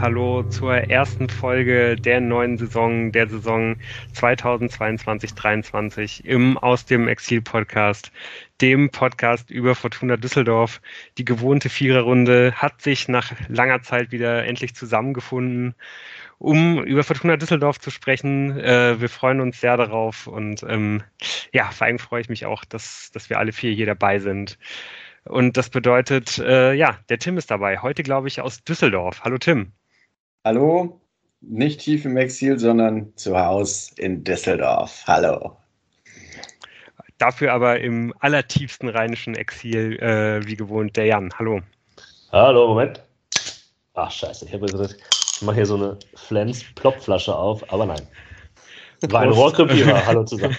hallo zur ersten Folge der neuen Saison, der Saison 2022/23 im Aus dem Exil Podcast, dem Podcast über Fortuna Düsseldorf. Die gewohnte Viererrunde hat sich nach langer Zeit wieder endlich zusammengefunden, um über Fortuna Düsseldorf zu sprechen. Wir freuen uns sehr darauf und vor allem freue ich mich auch, dass wir alle vier hier dabei sind. Und das bedeutet, der Tim ist dabei. Heute, glaube ich, aus Düsseldorf. Hallo Tim. Hallo, nicht tief im Exil, sondern zu Hause in Düsseldorf. Hallo. Dafür aber im allertiefsten rheinischen Exil, wie gewohnt, der Jan. Hallo. Hallo, Moment. Ach, scheiße, ich mache hier so eine Flens-Plopflasche auf, aber nein. War ein Rohrkrepierer. Hallo zusammen.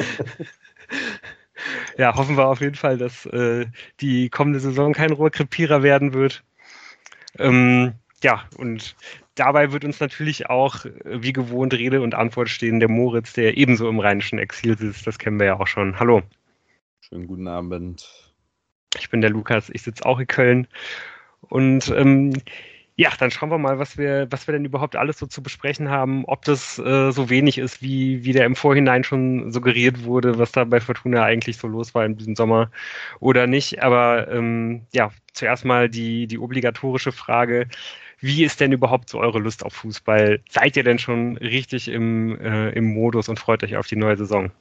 Ja, hoffen wir auf jeden Fall, dass die kommende Saison kein Rohrkrepierer werden wird. Und dabei wird uns natürlich auch, wie gewohnt, Rede und Antwort stehen der Moritz, der ebenso im rheinischen Exil sitzt. Das kennen wir ja auch schon. Hallo. Schönen guten Abend. Ich bin der Lukas, ich sitze auch in Köln. Und dann schauen wir mal, was wir denn überhaupt alles so zu besprechen haben, ob das so wenig ist, wie der im Vorhinein schon suggeriert wurde, was da bei Fortuna eigentlich so los war in diesem Sommer oder nicht. Aber zuerst mal die obligatorische Frage: Wie ist denn überhaupt so eure Lust auf Fußball? Seid ihr denn schon richtig im Modus und freut euch auf die neue Saison?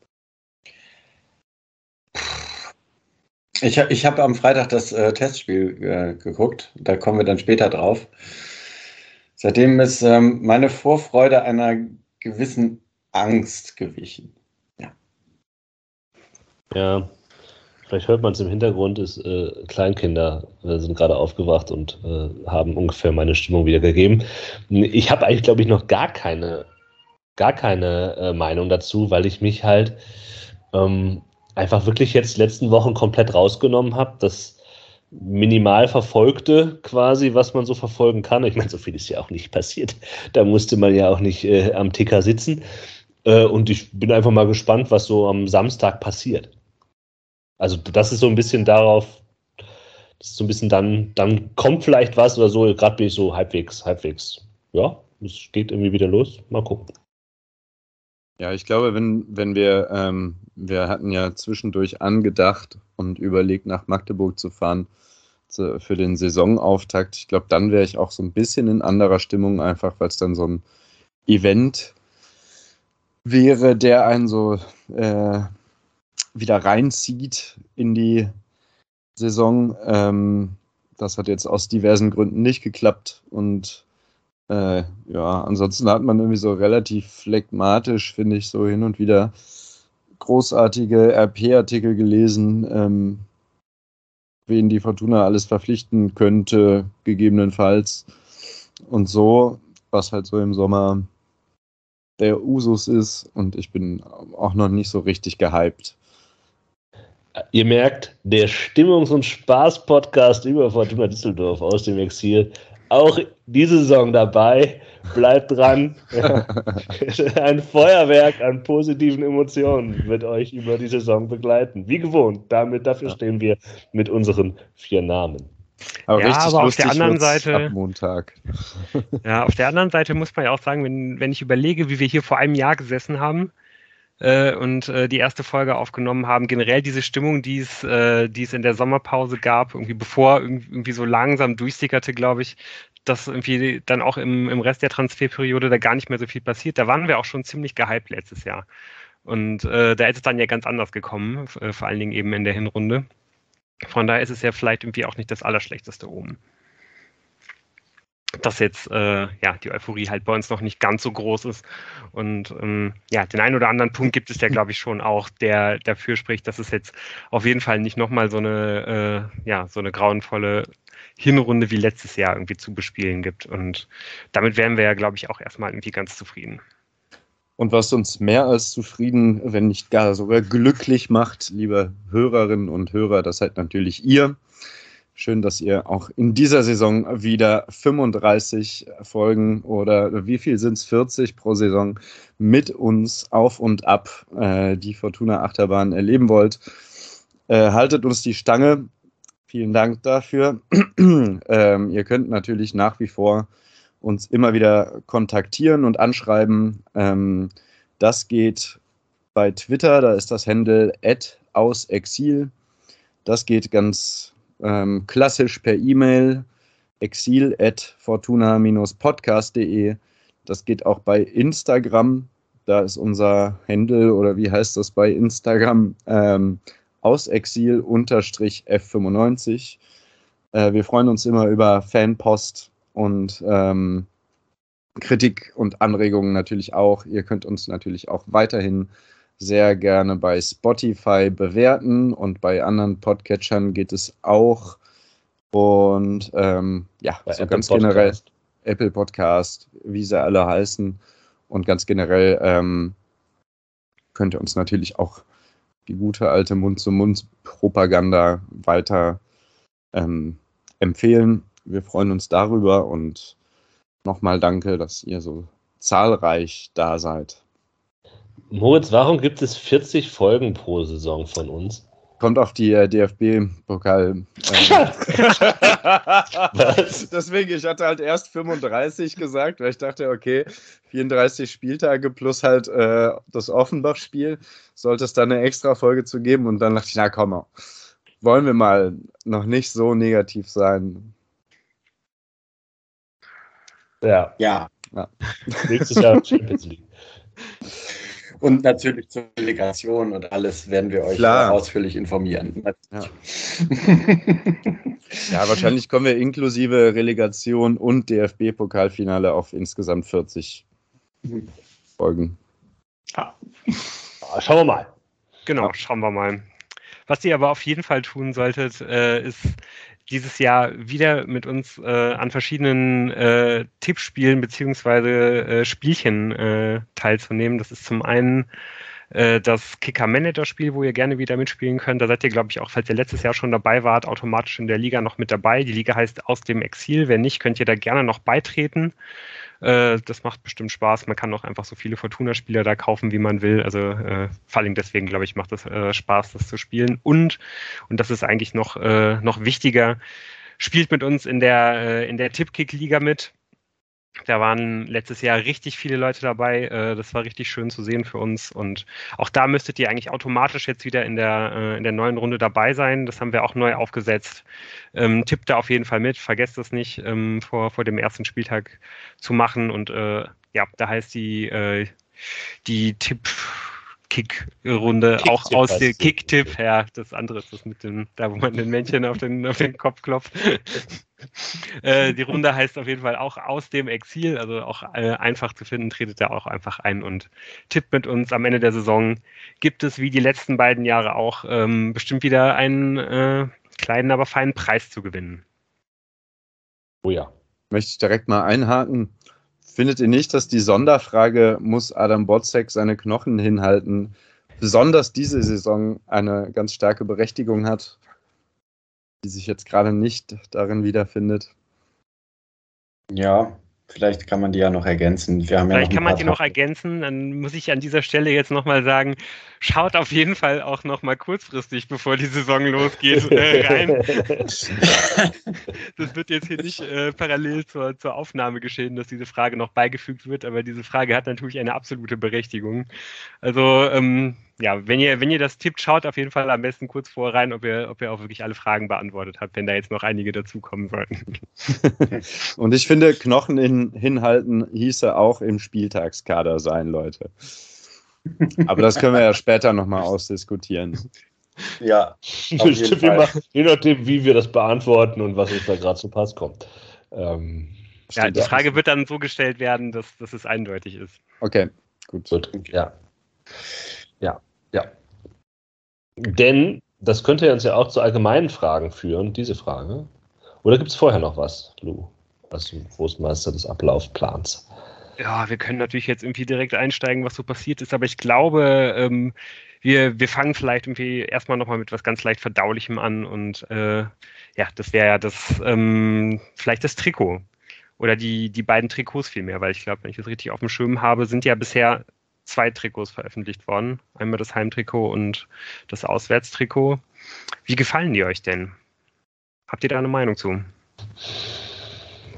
Ich habe am Freitag das Testspiel geguckt, da kommen wir dann später drauf. Seitdem ist meine Vorfreude einer gewissen Angst gewichen. Ja, vielleicht hört man es im Hintergrund, Kleinkinder sind gerade aufgewacht und haben ungefähr meine Stimmung wiedergegeben. Ich habe eigentlich, glaube ich, noch gar keine Meinung dazu, weil ich mich halt einfach wirklich jetzt letzten Wochen komplett rausgenommen habe, das minimal Verfolgte quasi, was man so verfolgen kann. Ich meine, so viel ist ja auch nicht passiert. Da musste man ja auch nicht am Ticker sitzen. Und ich bin einfach mal gespannt, was so am Samstag passiert. Also das ist so ein bisschen darauf, dann kommt vielleicht was oder so. Gerade bin ich so halbwegs. Ja, es geht irgendwie wieder los. Mal gucken. Ja, ich glaube, wenn wir hatten ja zwischendurch angedacht und überlegt, nach Magdeburg zu fahren für den Saisonauftakt. Ich glaube, dann wäre ich auch so ein bisschen in anderer Stimmung, einfach weil es dann so ein Event wäre, der einen so wieder reinzieht in die Saison. Das hat jetzt aus diversen Gründen nicht geklappt und ansonsten hat man irgendwie so relativ phlegmatisch, finde ich, so hin und wieder großartige RP-Artikel gelesen, wen die Fortuna alles verpflichten könnte, gegebenenfalls. Und so, was halt so im Sommer der Usus ist. Und ich bin auch noch nicht so richtig gehypt. Ihr merkt, der Stimmungs- und Spaß-Podcast über Fortuna Düsseldorf aus dem Exil. Auch diese Saison dabei. Bleibt dran. Ein Feuerwerk an positiven Emotionen wird euch über die Saison begleiten. Wie gewohnt. Dafür stehen wir mit unseren 4 Namen. Aber auf der anderen Seite ab Montag. Ja, auf der anderen Seite muss man ja auch sagen, wenn ich überlege, wie wir hier vor einem Jahr gesessen haben und die erste Folge aufgenommen haben, generell diese Stimmung, die es in der Sommerpause gab, irgendwie bevor irgendwie so langsam durchsickerte, glaube ich, dass irgendwie dann auch im Rest der Transferperiode da gar nicht mehr so viel passiert. Da waren wir auch schon ziemlich gehypt letztes Jahr. Und da ist es dann ja ganz anders gekommen, vor allen Dingen eben in der Hinrunde. Von daher ist es ja vielleicht irgendwie auch nicht das Allerschlechteste oben. Dass jetzt die Euphorie halt bei uns noch nicht ganz so groß ist. Und den einen oder anderen Punkt gibt es ja, glaube ich, schon auch, der dafür spricht, dass es jetzt auf jeden Fall nicht nochmal so eine grauenvolle Hinrunde wie letztes Jahr irgendwie zu bespielen gibt. Und damit wären wir ja, glaube ich, auch erstmal irgendwie ganz zufrieden. Und was uns mehr als zufrieden, wenn nicht gar sogar glücklich macht, liebe Hörerinnen und Hörer, das seid natürlich ihr. Schön, dass ihr auch in dieser Saison wieder 35 Folgen oder wie viel sind es, 40 pro Saison mit uns auf und ab die Fortuna Achterbahn erleben wollt. Haltet uns die Stange. Vielen Dank dafür. Ihr könnt natürlich nach wie vor uns immer wieder kontaktieren und anschreiben. Das geht bei Twitter, da ist das Handle @ausexil. Das geht ganz klassisch per E-Mail, exil@fortuna-podcast.de. Das geht auch bei Instagram. Da ist unser Handle, oder wie heißt das bei Instagram? Ausexil_F95. Wir freuen uns immer über Fanpost und Kritik und Anregungen natürlich auch. Ihr könnt uns natürlich auch weiterhin sehr gerne bei Spotify bewerten und bei anderen Podcatchern geht es auch. Und ja, Bei so Apple ganz Podcast. generell Apple Podcast, wie sie alle heißen. Und ganz generell könnt ihr uns natürlich auch die gute alte Mund-zu-Mund-Propaganda weiter empfehlen. Wir freuen uns darüber und nochmal danke, dass ihr so zahlreich da seid. Moritz, warum gibt es 40 Folgen pro Saison von uns? Kommt auf die DFB-Pokal. Was? Deswegen, ich hatte halt erst 35 gesagt, weil ich dachte, okay, 34 Spieltage plus halt das Offenbach-Spiel, sollte es dann eine extra Folge zu geben. Und dann dachte ich, na komm, wollen wir mal noch nicht so negativ sein. Ja, Ja, nächstes Jahr Champions League. und natürlich zur Delegation und alles werden wir euch Klar. ausführlich informieren. Ja. Ja, wahrscheinlich kommen wir inklusive Relegation und DFB-Pokalfinale auf insgesamt 40 Folgen. Schauen wir mal. Genau, schauen wir mal. Was ihr aber auf jeden Fall tun solltet, ist dieses Jahr wieder mit uns an verschiedenen Tippspielen beziehungsweise Spielchen teilzunehmen. Das ist zum einen das Kicker-Manager-Spiel, wo ihr gerne wieder mitspielen könnt. Da seid ihr, glaube ich, auch, falls ihr letztes Jahr schon dabei wart, automatisch in der Liga noch mit dabei. Die Liga heißt Aus dem Exil. Wenn nicht, könnt ihr da gerne noch beitreten. Das macht bestimmt Spaß. Man kann auch einfach so viele Fortuna-Spieler da kaufen, wie man will. Also vor allem deswegen, glaube ich, macht es Spaß, das zu spielen. Und das ist eigentlich noch wichtiger, spielt mit uns in der Tippkick-Liga mit. Da waren letztes Jahr richtig viele Leute dabei. Das war richtig schön zu sehen für uns. Und auch da müsstet ihr eigentlich automatisch jetzt wieder in der neuen Runde dabei sein. Das haben wir auch neu aufgesetzt. Tippt da auf jeden Fall mit. Vergesst das nicht, vor dem ersten Spieltag zu machen. Und ja, da heißt die Tipp-Kick-Runde auch Kicktipp aus heißt dem es. Kicktipp. Ja, das andere ist das mit dem, da wo man den Männchen auf den Kopf klopft. Die Runde heißt auf jeden Fall auch Aus dem Exil, also auch einfach zu finden, tretet da auch einfach ein und tippt mit uns. Am Ende der Saison gibt es, wie die letzten beiden Jahre auch, bestimmt wieder einen kleinen, aber feinen Preis zu gewinnen. Oh ja. Möchte ich direkt mal einhaken. Findet ihr nicht, dass die Sonderfrage, muss Adam Botzek seine Knochen hinhalten, besonders diese Saison eine ganz starke Berechtigung hat, die sich jetzt gerade nicht darin wiederfindet? Ja, vielleicht kann man die ja noch ergänzen. Wir haben ja Vielleicht noch kann man ein die paar noch ergänzen, dann muss ich an dieser Stelle jetzt nochmal sagen, schaut auf jeden Fall auch nochmal kurzfristig, bevor die Saison losgeht, rein. Das wird jetzt hier nicht parallel zur Aufnahme geschehen, dass diese Frage noch beigefügt wird, aber diese Frage hat natürlich eine absolute Berechtigung. Also ja, wenn ihr das tippt, schaut auf jeden Fall am besten kurz vorher rein, ob ihr auch wirklich alle Fragen beantwortet habt, wenn da jetzt noch einige dazukommen sollten. Und ich finde, Knochen hinhalten hieße auch im Spieltagskader sein, Leute. Aber das können wir ja später nochmal ausdiskutieren. Ja, auf jeden Stimmt, wir Fall. machen, je nachdem, wie wir das beantworten und was uns da gerade zu Pass kommt. Ja, Stimmt, die Frage wird dann so gestellt werden, dass es eindeutig ist. Okay, gut. Gut, ja. Denn das könnte uns ja auch zu allgemeinen Fragen führen, diese Frage. Oder gibt es vorher noch was, Lou, als Großmeister des Ablaufplans? Ja, wir können natürlich jetzt irgendwie direkt einsteigen, was so passiert ist, aber ich glaube, wir fangen vielleicht irgendwie erstmal nochmal mit was ganz leicht Verdaulichem an und ja, das wäre ja vielleicht das Trikot oder die beiden Trikots vielmehr, weil ich glaube, wenn ich das richtig auf dem Schirm habe, sind ja bisher 2 Trikots veröffentlicht worden. Einmal das Heimtrikot und das Auswärtstrikot. Wie gefallen die euch denn? Habt ihr da eine Meinung zu?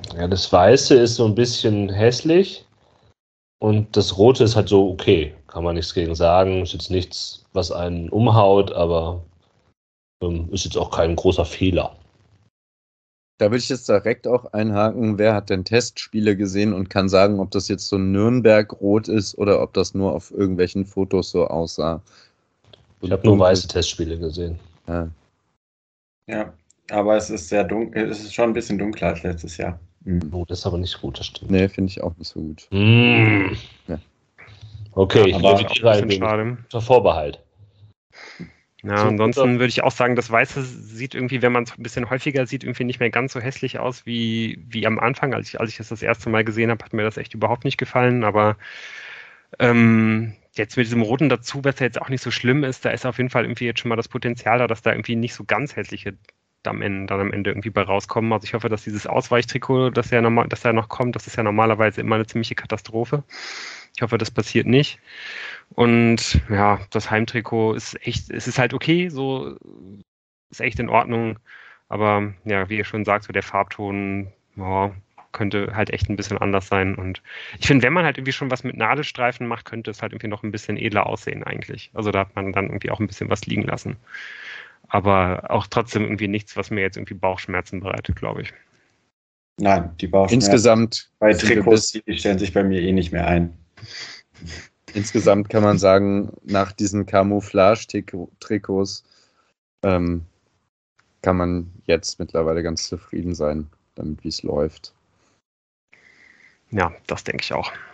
Ja, das Weiße ist so ein bisschen hässlich und das Rote ist halt so okay. Kann man nichts gegen sagen. Ist jetzt nichts, was einen umhaut, aber ist jetzt auch kein großer Fehler. Da würde ich jetzt direkt auch einhaken, wer hat denn Testspiele gesehen und kann sagen, ob das jetzt so Nürnberg-Rot ist oder ob das nur auf irgendwelchen Fotos so aussah. Ich habe nur weiße Testspiele gesehen. Ja. Ja, aber es ist sehr dunkel, es ist schon ein bisschen dunkler als letztes Jahr. Oh, das ist aber nicht gut, das stimmt. Nee, finde ich auch nicht so gut. Ja. Okay, ich revidiere ein wenig unter Vorbehalt. Ja, ansonsten würde ich auch sagen, das Weiße sieht irgendwie, wenn man es ein bisschen häufiger sieht, irgendwie nicht mehr ganz so hässlich aus wie am Anfang. Als ich das erste Mal gesehen habe, hat mir das echt überhaupt nicht gefallen. Aber jetzt mit diesem Roten dazu, was ja jetzt auch nicht so schlimm ist, da ist auf jeden Fall irgendwie jetzt schon mal das Potenzial da, dass da irgendwie nicht so ganz hässliche dann am Ende irgendwie bei rauskommen. Also ich hoffe, dass dieses Ausweichtrikot, dass ja noch kommt, das ist ja normalerweise immer eine ziemliche Katastrophe. Ich hoffe, das passiert nicht. Und ja, das Heimtrikot ist echt, es ist halt okay, so ist echt in Ordnung. Aber ja, wie ihr schon sagt, so der Farbton könnte halt echt ein bisschen anders sein. Und ich finde, wenn man halt irgendwie schon was mit Nadelstreifen macht, könnte es halt irgendwie noch ein bisschen edler aussehen eigentlich. Also da hat man dann irgendwie auch ein bisschen was liegen lassen. Aber auch trotzdem irgendwie nichts, was mir jetzt irgendwie Bauchschmerzen bereitet, glaube ich. Nein, die Bauchschmerzen insgesamt bei Trikots, die stellen sich bei mir eh nicht mehr ein. Insgesamt kann man sagen, nach diesen Camouflage-Trikots kann man jetzt mittlerweile ganz zufrieden sein, damit wie es läuft. Ja, das denke ich auch.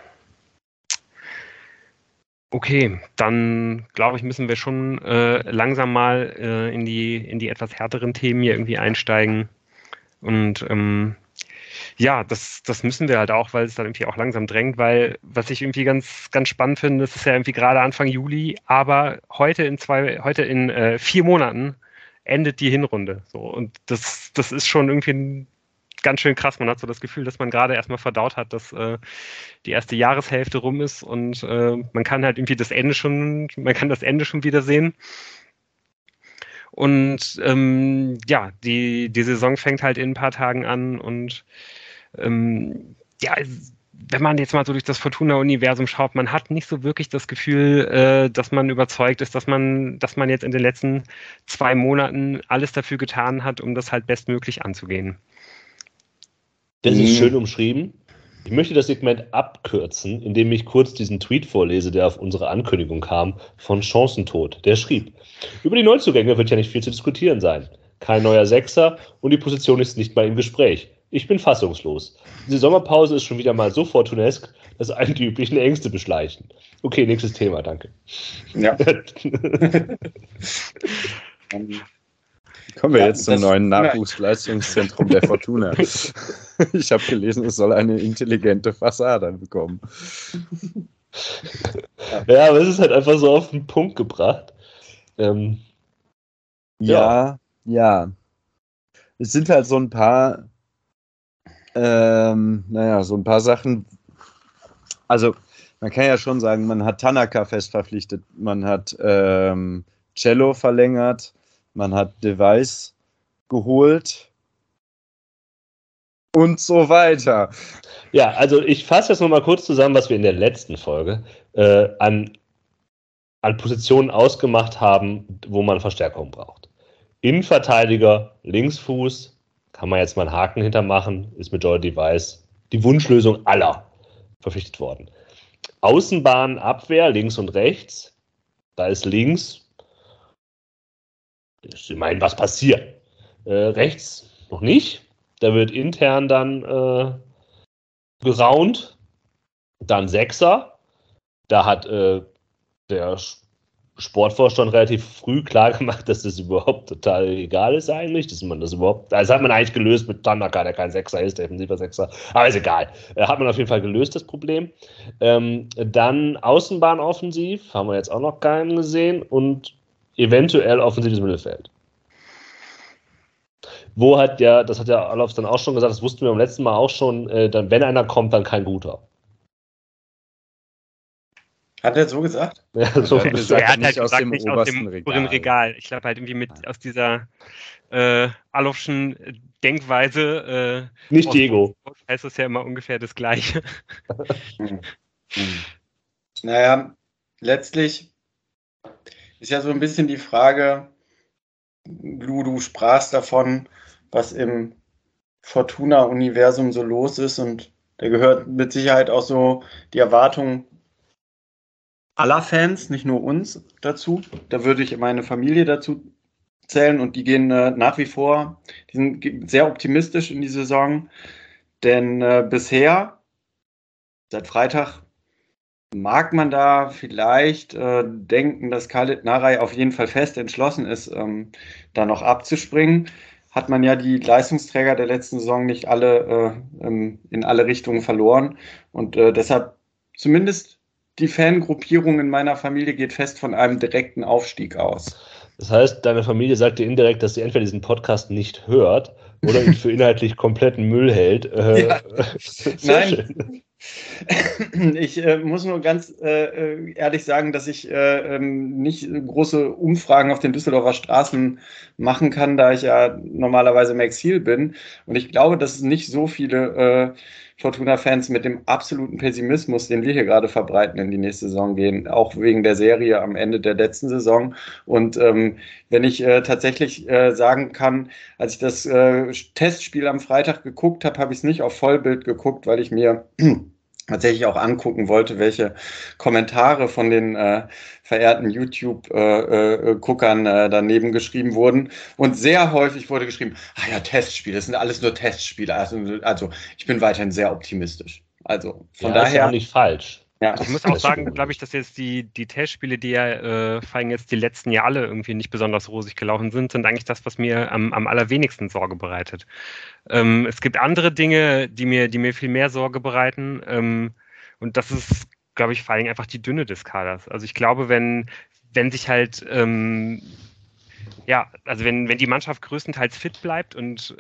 Okay, dann glaube ich, müssen wir schon langsam mal in die etwas härteren Themen hier irgendwie einsteigen. Und ja, das müssen wir halt auch, weil es dann irgendwie auch langsam drängt, weil was ich irgendwie ganz, ganz spannend finde, das ist ja irgendwie gerade Anfang Juli, aber heute in 4 Monaten endet die Hinrunde. So, und das ist schon irgendwie ganz schön krass. Man hat so das Gefühl, dass man gerade erstmal verdaut hat, dass die erste Jahreshälfte rum ist und man kann halt irgendwie das Ende schon wieder sehen. Und ja, die Saison fängt halt in ein paar Tagen an und ja, wenn man jetzt mal so durch das Fortuna-Universum schaut, man hat nicht so wirklich das Gefühl, dass man überzeugt ist, dass man jetzt in den letzten 2 Monaten alles dafür getan hat, um das halt bestmöglich anzugehen. Das ist schön umschrieben. Ich möchte das Segment abkürzen, indem ich kurz diesen Tweet vorlese, der auf unsere Ankündigung kam, von Chancentod. Der schrieb: Über die Neuzugänge wird ja nicht viel zu diskutieren sein. Kein neuer Sechser und die Position ist nicht mal im Gespräch. Ich bin fassungslos. Diese Sommerpause ist schon wieder mal so fortunesk, dass einen die üblichen Ängste beschleichen. Okay, nächstes Thema, danke. Ja. Kommen wir jetzt zum neuen Nachwuchsleistungszentrum der Fortuna. Ich habe gelesen, es soll eine intelligente Fassade bekommen. Ja, aber es ist halt einfach so auf den Punkt gebracht. Ja. Es sind halt so ein paar, so ein paar Sachen. Also, man kann ja schon sagen, man hat Tanaka fest verpflichtet, man hat Cello verlängert, man hat Device geholt und so weiter. Ja, also ich fasse jetzt nochmal kurz zusammen, was wir in der letzten Folge an Positionen ausgemacht haben, wo man Verstärkung braucht. Innenverteidiger, Linksfuß, kann man jetzt mal einen Haken hintermachen, ist mit Joy Device die Wunschlösung aller verpflichtet worden. Außenbahn, Abwehr, links und rechts, da ist links, ich meine, was passiert? Rechts noch nicht, da wird intern dann geraunt, dann Sechser, da hat der Sportvorstand relativ früh klar gemacht, dass das überhaupt total egal ist eigentlich, dass man das überhaupt, das hat man eigentlich gelöst mit Tanaka, der kein Sechser ist, der defensiver Sechser, aber ist egal. Hat man auf jeden Fall gelöst, das Problem. Dann Außenbahn offensiv, haben wir jetzt auch noch keinen gesehen und eventuell offensives Mittelfeld. Das hat ja Alofs dann auch schon gesagt, das wussten wir beim letzten Mal auch schon, dann, wenn einer kommt, dann kein guter. Hat er so gesagt? Ja, Ja, so der hat bist gesagt, du. Er hat nicht halt aus gesagt, dem nicht aus obersten dem oberen Regal. Ich glaube halt irgendwie aus dieser Alofschen Denkweise Nicht aus Diego. Wolfsburg heißt das ja immer ungefähr das Gleiche. Hm. Hm. Naja, letztlich ist ja so ein bisschen die Frage, du sprachst davon, was im Fortuna-Universum so los ist, und da gehört mit Sicherheit auch so die Erwartung aller Fans, nicht nur uns, dazu. Da würde ich meine Familie dazu zählen, und die gehen nach wie vor, die sind sehr optimistisch in die Saison, denn bisher, seit Freitag, mag man da vielleicht denken, dass Khalid Narei auf jeden Fall fest entschlossen ist, da noch abzuspringen. Hat man ja die Leistungsträger der letzten Saison nicht alle in alle Richtungen verloren. Und deshalb zumindest die Fangruppierung in meiner Familie geht fest von einem direkten Aufstieg aus. Das heißt, deine Familie sagt dir indirekt, dass sie entweder diesen Podcast nicht hört oder ihn für inhaltlich kompletten Müll hält. Ja. Sehr Nein. schön. Ich muss nur ganz ehrlich sagen, dass ich nicht große Umfragen auf den Düsseldorfer Straßen machen kann, da ich ja normalerweise im Exil bin. Und ich glaube, dass es nicht so viele Fortuna-Fans mit dem absoluten Pessimismus, den wir hier gerade verbreiten, in die nächste Saison gehen, auch wegen der Serie am Ende der letzten Saison. Und wenn ich tatsächlich sagen kann, als ich das Testspiel am Freitag geguckt habe, habe ich es nicht auf Vollbild geguckt, weil ich mir tatsächlich auch angucken wollte, welche Kommentare von den verehrten YouTube-Guckern daneben geschrieben wurden. Und sehr häufig wurde geschrieben, ja, Testspiele, das sind alles nur Testspiele. Also ich bin weiterhin sehr optimistisch. Also von Ja, ist ja daher. auch nicht falsch. Ja. Also ich muss auch sagen, glaube ich, dass jetzt die Testspiele, die ja vor allem jetzt die letzten Jahre alle irgendwie nicht besonders rosig gelaufen sind eigentlich das, was mir am allerwenigsten Sorge bereitet. Es gibt andere Dinge, die mir viel mehr Sorge bereiten. Und das ist, glaube ich, vor allem einfach die Dünne des Kaders. Also ich glaube, wenn sich halt, also wenn die Mannschaft größtenteils fit bleibt und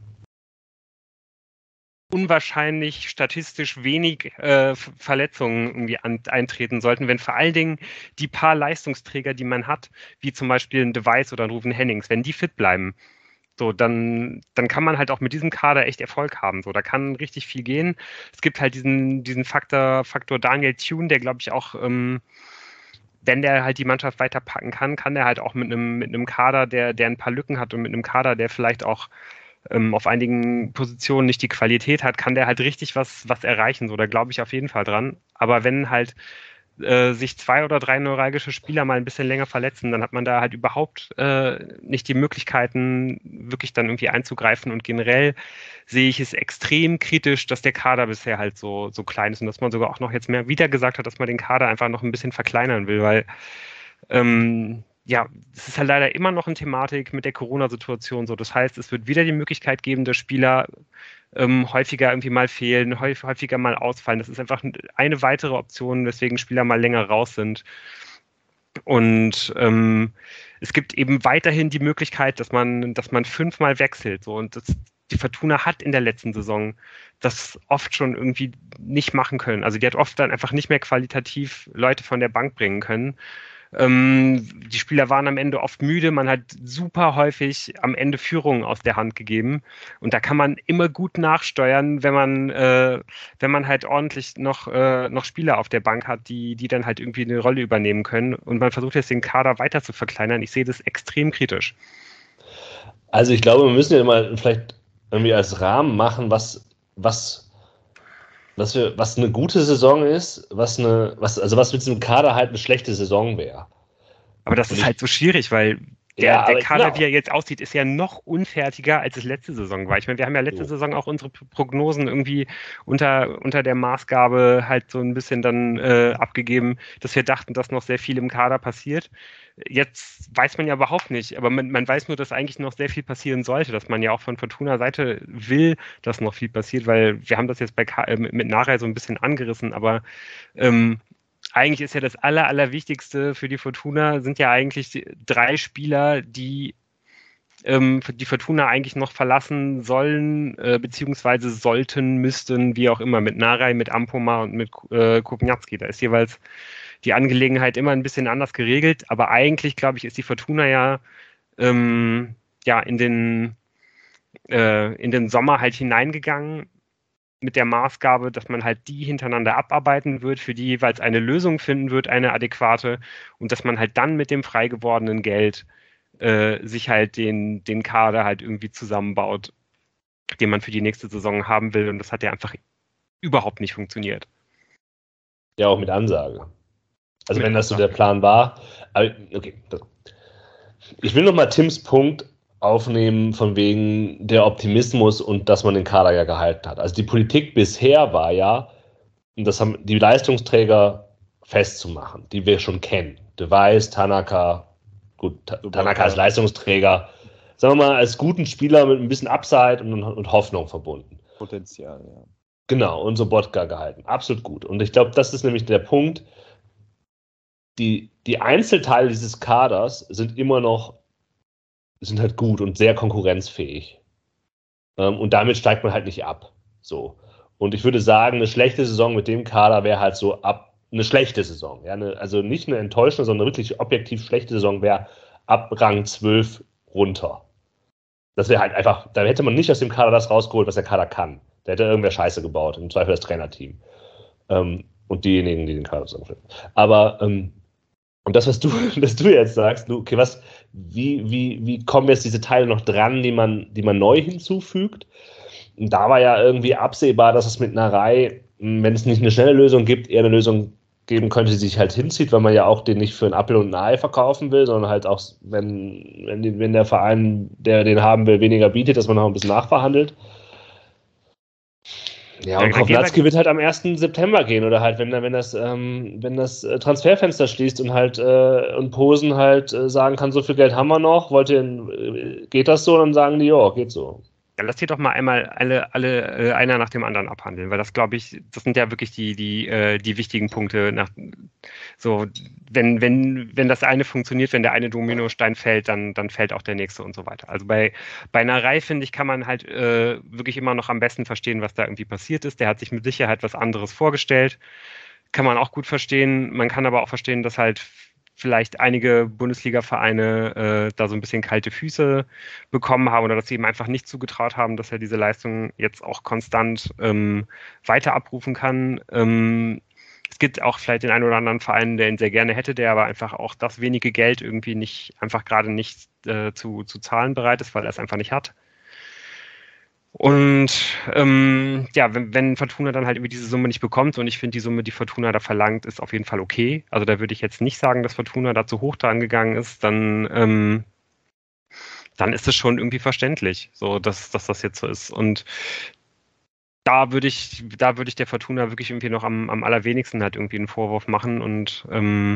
unwahrscheinlich statistisch wenig Verletzungen irgendwie eintreten sollten, wenn vor allen Dingen die paar Leistungsträger, die man hat, wie zum Beispiel ein Device oder ein Ruven Hennings, wenn die fit bleiben, so, dann kann man halt auch mit diesem Kader echt Erfolg haben. So, da kann richtig viel gehen. Es gibt halt diesen Faktor Daniel Thune, der, glaube ich, auch, wenn der halt die Mannschaft weiterpacken kann der halt auch mit einem Kader, der ein paar Lücken hat, und mit einem Kader, der vielleicht auch auf einigen Positionen nicht die Qualität hat, kann der halt richtig was erreichen. So, da glaube ich auf jeden Fall dran. Aber wenn halt sich 2 oder 3 neuralgische Spieler mal ein bisschen länger verletzen, dann hat man da halt überhaupt nicht die Möglichkeiten, wirklich dann irgendwie einzugreifen. Und generell sehe ich es extrem kritisch, dass der Kader bisher halt so klein ist und dass man sogar auch noch jetzt mehr wieder gesagt hat, dass man den Kader einfach noch ein bisschen verkleinern will, weil es ist halt leider immer noch eine Thematik mit der Corona-Situation so. Das heißt, es wird wieder die Möglichkeit geben, dass Spieler häufiger irgendwie mal fehlen, häufiger mal ausfallen. Das ist einfach eine weitere Option, weswegen Spieler mal länger raus sind. Und es gibt eben weiterhin die Möglichkeit, dass man 5-mal wechselt. So. Und die Fortuna hat in der letzten Saison das oft schon irgendwie nicht machen können. Also die hat oft dann einfach nicht mehr qualitativ Leute von der Bank bringen können. Die Spieler waren am Ende oft müde, man hat super häufig am Ende Führungen aus der Hand gegeben, und da kann man immer gut nachsteuern, wenn man halt ordentlich noch Spieler auf der Bank hat, die dann halt irgendwie eine Rolle übernehmen können, und man versucht jetzt den Kader weiter zu verkleinern. Ich sehe das extrem kritisch. Also ich glaube, wir müssen ja mal vielleicht irgendwie als Rahmen machen, was eine gute Saison ist, was mit diesem Kader halt eine schlechte Saison wäre. Aber das ist halt so schwierig, weil der Kader, wie er jetzt aussieht, ist ja noch unfertiger, als es letzte Saison war. Ich meine, wir haben ja letzte Saison auch unsere Prognosen irgendwie unter der Maßgabe halt so ein bisschen dann abgegeben, dass wir dachten, dass noch sehr viel im Kader passiert. Jetzt weiß man ja überhaupt nicht, aber man weiß nur, dass eigentlich noch sehr viel passieren sollte, dass man ja auch von Fortuna-Seite will, dass noch viel passiert, weil wir haben das jetzt mit Narei so ein bisschen angerissen, aber eigentlich ist ja das Allerwichtigste für die Fortuna, sind ja eigentlich die 3 Spieler, die die Fortuna eigentlich noch verlassen sollen, beziehungsweise sollten, müssten, wie auch immer, mit Narei, mit Ampomah und mit Kopniatski. Da ist jeweils die Angelegenheit immer ein bisschen anders geregelt, aber eigentlich, glaube ich, ist die Fortuna ja in den Sommer halt hineingegangen mit der Maßgabe, dass man halt die hintereinander abarbeiten wird, für die jeweils eine Lösung finden wird, eine adäquate, und dass man halt dann mit dem frei gewordenen Geld sich halt den Kader halt irgendwie zusammenbaut, den man für die nächste Saison haben will, und das hat ja einfach überhaupt nicht funktioniert. Ja, auch mit Ansage. Also wenn das so der Plan war. Aber, okay. Ich will nochmal Tims Punkt aufnehmen von wegen der Optimismus und dass man den Kader ja gehalten hat. Also die Politik bisher war ja, und das haben die Leistungsträger festzumachen, die wir schon kennen. De Weiß, Tanaka, gut, Tanaka als Leistungsträger, sagen wir mal, als guten Spieler mit ein bisschen Upside und Hoffnung verbunden. Potenzial, ja. Genau, und Sobotka gehalten. Absolut gut. Und ich glaube, das ist nämlich der Punkt. Die Einzelteile dieses Kaders sind halt gut und sehr konkurrenzfähig. Und damit steigt man halt nicht ab. So. Und ich würde sagen, eine schlechte Saison mit dem Kader wäre halt so eine schlechte Saison. Ja? Also nicht eine enttäuschende, sondern wirklich objektiv schlechte Saison wäre ab Rang 12 runter. Das wäre halt einfach, da hätte man nicht aus dem Kader das rausgeholt, was der Kader kann. Da hätte irgendwer Scheiße gebaut, im Zweifel das Trainerteam. Und diejenigen, die den Kader zusammenstellen. Aber und das, was du jetzt sagst, okay, wie kommen jetzt diese Teile noch dran, die man neu hinzufügt? Und da war ja irgendwie absehbar, dass es mit Narei, wenn es nicht eine schnelle Lösung gibt, eher eine Lösung geben könnte, die sich halt hinzieht, weil man ja auch den nicht für einen Apfel und ein Ei verkaufen will, sondern halt auch, wenn der Verein, der den haben will, weniger bietet, dass man noch ein bisschen nachverhandelt. Ja, und Kovnatski wird halt am 1. September gehen oder halt, wenn das Transferfenster schließt und halt und Posen halt sagen kann, so viel Geld haben wir noch, geht das so? Dann sagen die, ja, geht so. Ja, lass die doch mal einmal alle einer nach dem anderen abhandeln, weil das, glaube ich, das sind ja wirklich die wichtigen Punkte. Wenn das eine funktioniert, wenn der eine Dominostein fällt, dann fällt auch der nächste und so weiter. Also bei Narei, finde ich, kann man halt wirklich immer noch am besten verstehen, was da irgendwie passiert ist. Der hat sich mit Sicherheit was anderes vorgestellt. Kann man auch gut verstehen. Man kann aber auch verstehen, dass halt vielleicht einige Bundesliga-Vereine da so ein bisschen kalte Füße bekommen haben oder dass sie ihm einfach nicht zugetraut haben, dass er diese Leistung jetzt auch konstant weiter abrufen kann. Es gibt auch vielleicht den einen oder anderen Verein, der ihn sehr gerne hätte, der aber einfach auch das wenige Geld irgendwie gerade nicht zu zahlen bereit ist, weil er es einfach nicht hat. Und wenn Fortuna dann halt irgendwie diese Summe nicht bekommt, und ich finde die Summe, die Fortuna da verlangt, ist auf jeden Fall okay. Also da würde ich jetzt nicht sagen, dass Fortuna da zu hoch dran gegangen ist, dann ist es schon irgendwie verständlich, so dass das jetzt so ist. Und da würde ich der Fortuna wirklich irgendwie noch am allerwenigsten halt irgendwie einen Vorwurf machen. Und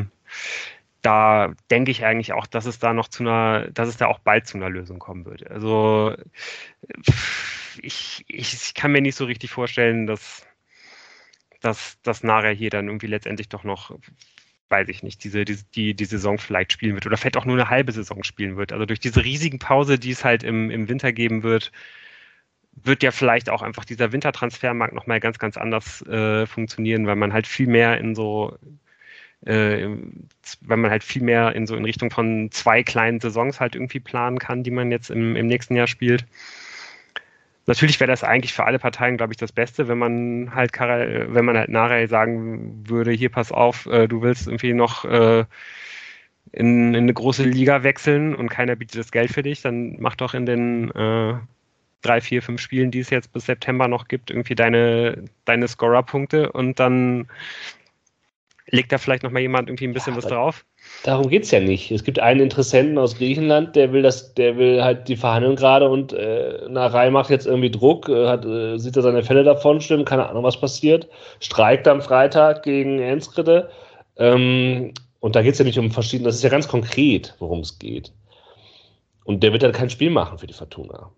da denke ich eigentlich auch, dass es da auch bald zu einer Lösung kommen wird. Also ich kann mir nicht so richtig vorstellen, dass Nara hier dann irgendwie letztendlich doch noch, weiß ich nicht, die Saison vielleicht spielen wird oder vielleicht auch nur eine halbe Saison spielen wird. Also durch diese riesigen Pause, die es halt im Winter geben wird ja vielleicht auch einfach dieser Wintertransfermarkt nochmal ganz, ganz anders funktionieren, weil man halt viel mehr in Richtung von 2 kleinen Saisons halt irgendwie planen kann, die man jetzt im nächsten Jahr spielt. Natürlich wäre das eigentlich für alle Parteien, glaube ich, das Beste, wenn man halt Narei sagen würde, hier pass auf, du willst irgendwie noch in eine große Liga wechseln und keiner bietet das Geld für dich, dann mach doch in den 3, 4, 5 Spielen, die es jetzt bis September noch gibt, irgendwie deine Scorer-Punkte und dann legt da vielleicht noch mal jemand irgendwie ein bisschen was drauf? Darum geht es ja nicht. Es gibt einen Interessenten aus Griechenland, der will halt die Verhandlungen gerade und Narei macht jetzt irgendwie Druck, sieht er seine Fälle davon stimmen, keine Ahnung, was passiert, streikt am Freitag gegen Enschede. Und da geht es ja nicht um verschiedene, das ist ja ganz konkret, worum es geht. Und der wird dann kein Spiel machen für die Fortuna.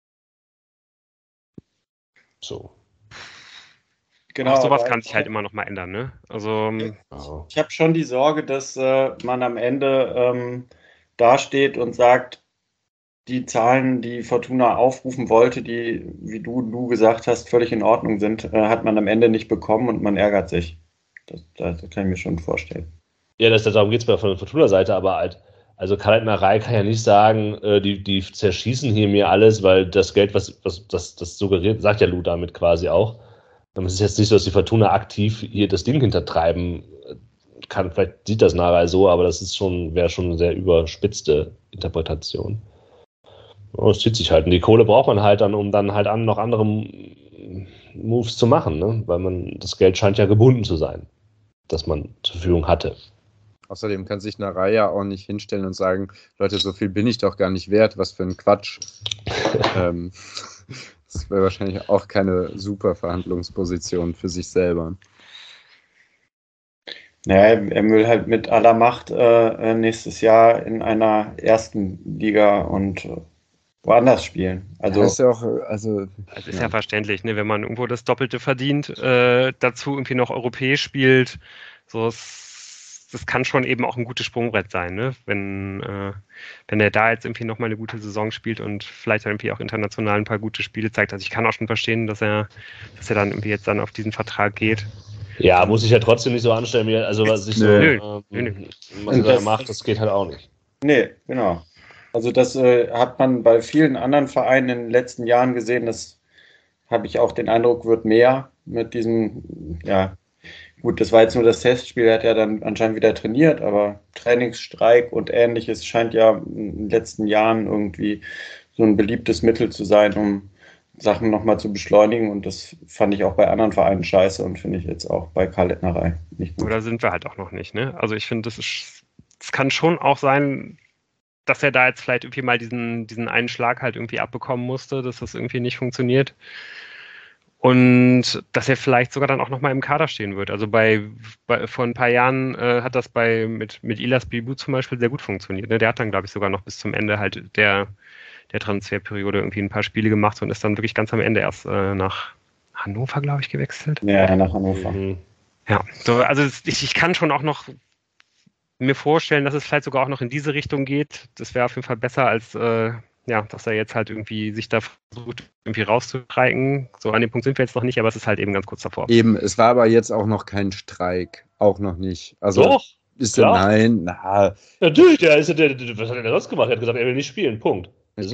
So. Genau, auch sowas kann sich halt immer noch mal ändern, ne? Also ich habe schon die Sorge, dass man am Ende dasteht und sagt, die Zahlen, die Fortuna aufrufen wollte, die, wie du gesagt hast, völlig in Ordnung sind, hat man am Ende nicht bekommen und man ärgert sich. Das kann ich mir schon vorstellen. Ja, darum geht es mir von der Fortuna-Seite, aber halt, also Kalatnerei kann ja nicht sagen, die zerschießen hier mir alles, weil das Geld, was das suggeriert, sagt ja Lou damit quasi auch. Es ist jetzt nicht so, dass die Fortuna aktiv hier das Ding hintertreiben kann. Vielleicht sieht das Narei so, aber das wäre schon eine sehr überspitzte Interpretation. Es zieht sich halt. Und die Kohle braucht man halt dann, um dann halt noch andere Moves zu machen, ne? Weil das Geld scheint ja gebunden zu sein, das man zur Verfügung hatte. Außerdem kann sich Narei ja auch nicht hinstellen und sagen, Leute, so viel bin ich doch gar nicht wert, was für ein Quatsch. Das wäre wahrscheinlich auch keine super Verhandlungsposition für sich selber. Naja, er will halt mit aller Macht nächstes Jahr in einer ersten Liga und woanders spielen. Also das ist ja auch, das ist ja verständlich, ne? Wenn man irgendwo das Doppelte verdient, dazu irgendwie noch europäisch spielt, so das kann schon eben auch ein gutes Sprungbrett sein, ne? Wenn er da jetzt irgendwie nochmal eine gute Saison spielt und vielleicht irgendwie auch international ein paar gute Spiele zeigt. Also ich kann auch schon verstehen, dass er dann irgendwie jetzt dann auf diesen Vertrag geht. Ja, muss ich ja trotzdem nicht so anstellen, was er macht, das geht halt auch nicht. Nee, genau. Also das hat man bei vielen anderen Vereinen in den letzten Jahren gesehen, das habe ich auch den Eindruck, wird mehr mit diesem, ja, gut, das war jetzt nur das Testspiel, er hat ja dann anscheinend wieder trainiert, aber Trainingsstreik und Ähnliches scheint ja in den letzten Jahren irgendwie so ein beliebtes Mittel zu sein, um Sachen nochmal zu beschleunigen, und das fand ich auch bei anderen Vereinen scheiße und finde ich jetzt auch bei Karl-Littnerei nicht gut. Oder sind wir halt auch noch nicht, ne? Also ich finde, es kann schon auch sein, dass er da jetzt vielleicht irgendwie mal diesen einen Schlag halt irgendwie abbekommen musste, dass das irgendwie nicht funktioniert. Und dass er vielleicht sogar dann auch nochmal im Kader stehen wird. Also vor ein paar Jahren hat das mit Ilas Bibu zum Beispiel sehr gut funktioniert. Ne? Der hat dann, glaube ich, sogar noch bis zum Ende halt der Transferperiode irgendwie ein paar Spiele gemacht und ist dann wirklich ganz am Ende erst nach Hannover, glaube ich, gewechselt. Ja, nach Hannover. Mhm. Ja, so, also ich kann schon auch noch mir vorstellen, dass es vielleicht sogar auch noch in diese Richtung geht. Das wäre auf jeden Fall besser, als dass er jetzt halt irgendwie sich da versucht, irgendwie rauszustreiken. So an dem Punkt sind wir jetzt noch nicht, aber es ist halt eben ganz kurz davor. Eben, es war aber jetzt auch noch kein Streik. Auch noch nicht. Also Doch, ist klar. Nein, natürlich, was hat er denn sonst gemacht? Er hat gesagt, er will nicht spielen, Punkt. Er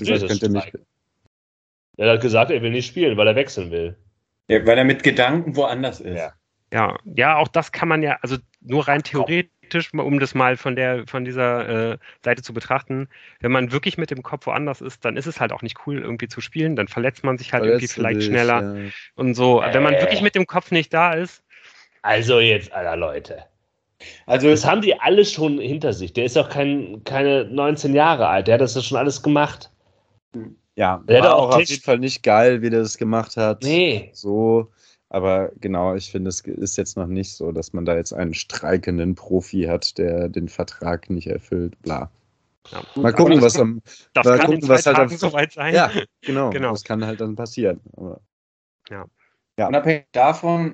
hat gesagt, er will nicht spielen, weil er wechseln will. Ja, weil er mit Gedanken woanders ist. Ja, auch das kann man ja, also nur rein theoretisch, um das mal von dieser Seite zu betrachten, wenn man wirklich mit dem Kopf woanders ist, dann ist es halt auch nicht cool, irgendwie zu spielen, dann verletzt man sich halt irgendwie vielleicht schneller und so. Wenn man wirklich mit dem Kopf nicht da ist. Also jetzt, aller Leute. Also das haben die alle schon hinter sich. Der ist auch keine 19 Jahre alt, der hat das schon alles gemacht. Ja, der war auch auf jeden Fall nicht geil, wie der das gemacht hat. Nee. So. Aber genau, ich finde, es ist jetzt noch nicht so, dass man da jetzt einen streikenden Profi hat, der den Vertrag nicht erfüllt, bla. Ja. Mal gucken, was halt soweit sein. Ja, genau. Das kann halt dann passieren. Aber, ja. Unabhängig davon,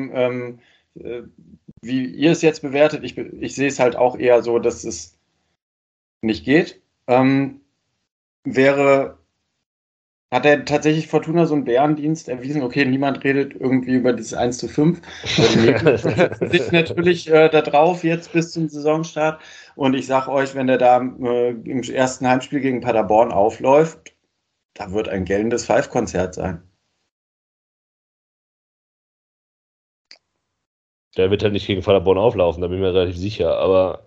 wie ihr es jetzt bewertet, ich sehe es halt auch eher so, dass es nicht geht. Hat er tatsächlich Fortuna so einen Bärendienst erwiesen? Okay, niemand redet irgendwie über dieses 1:5. Die sich natürlich da drauf jetzt bis zum Saisonstart. Und ich sage euch, wenn der da im ersten Heimspiel gegen Paderborn aufläuft, da wird ein gellendes Five-Konzert sein. Der wird halt nicht gegen Paderborn auflaufen, da bin ich mir relativ sicher. Aber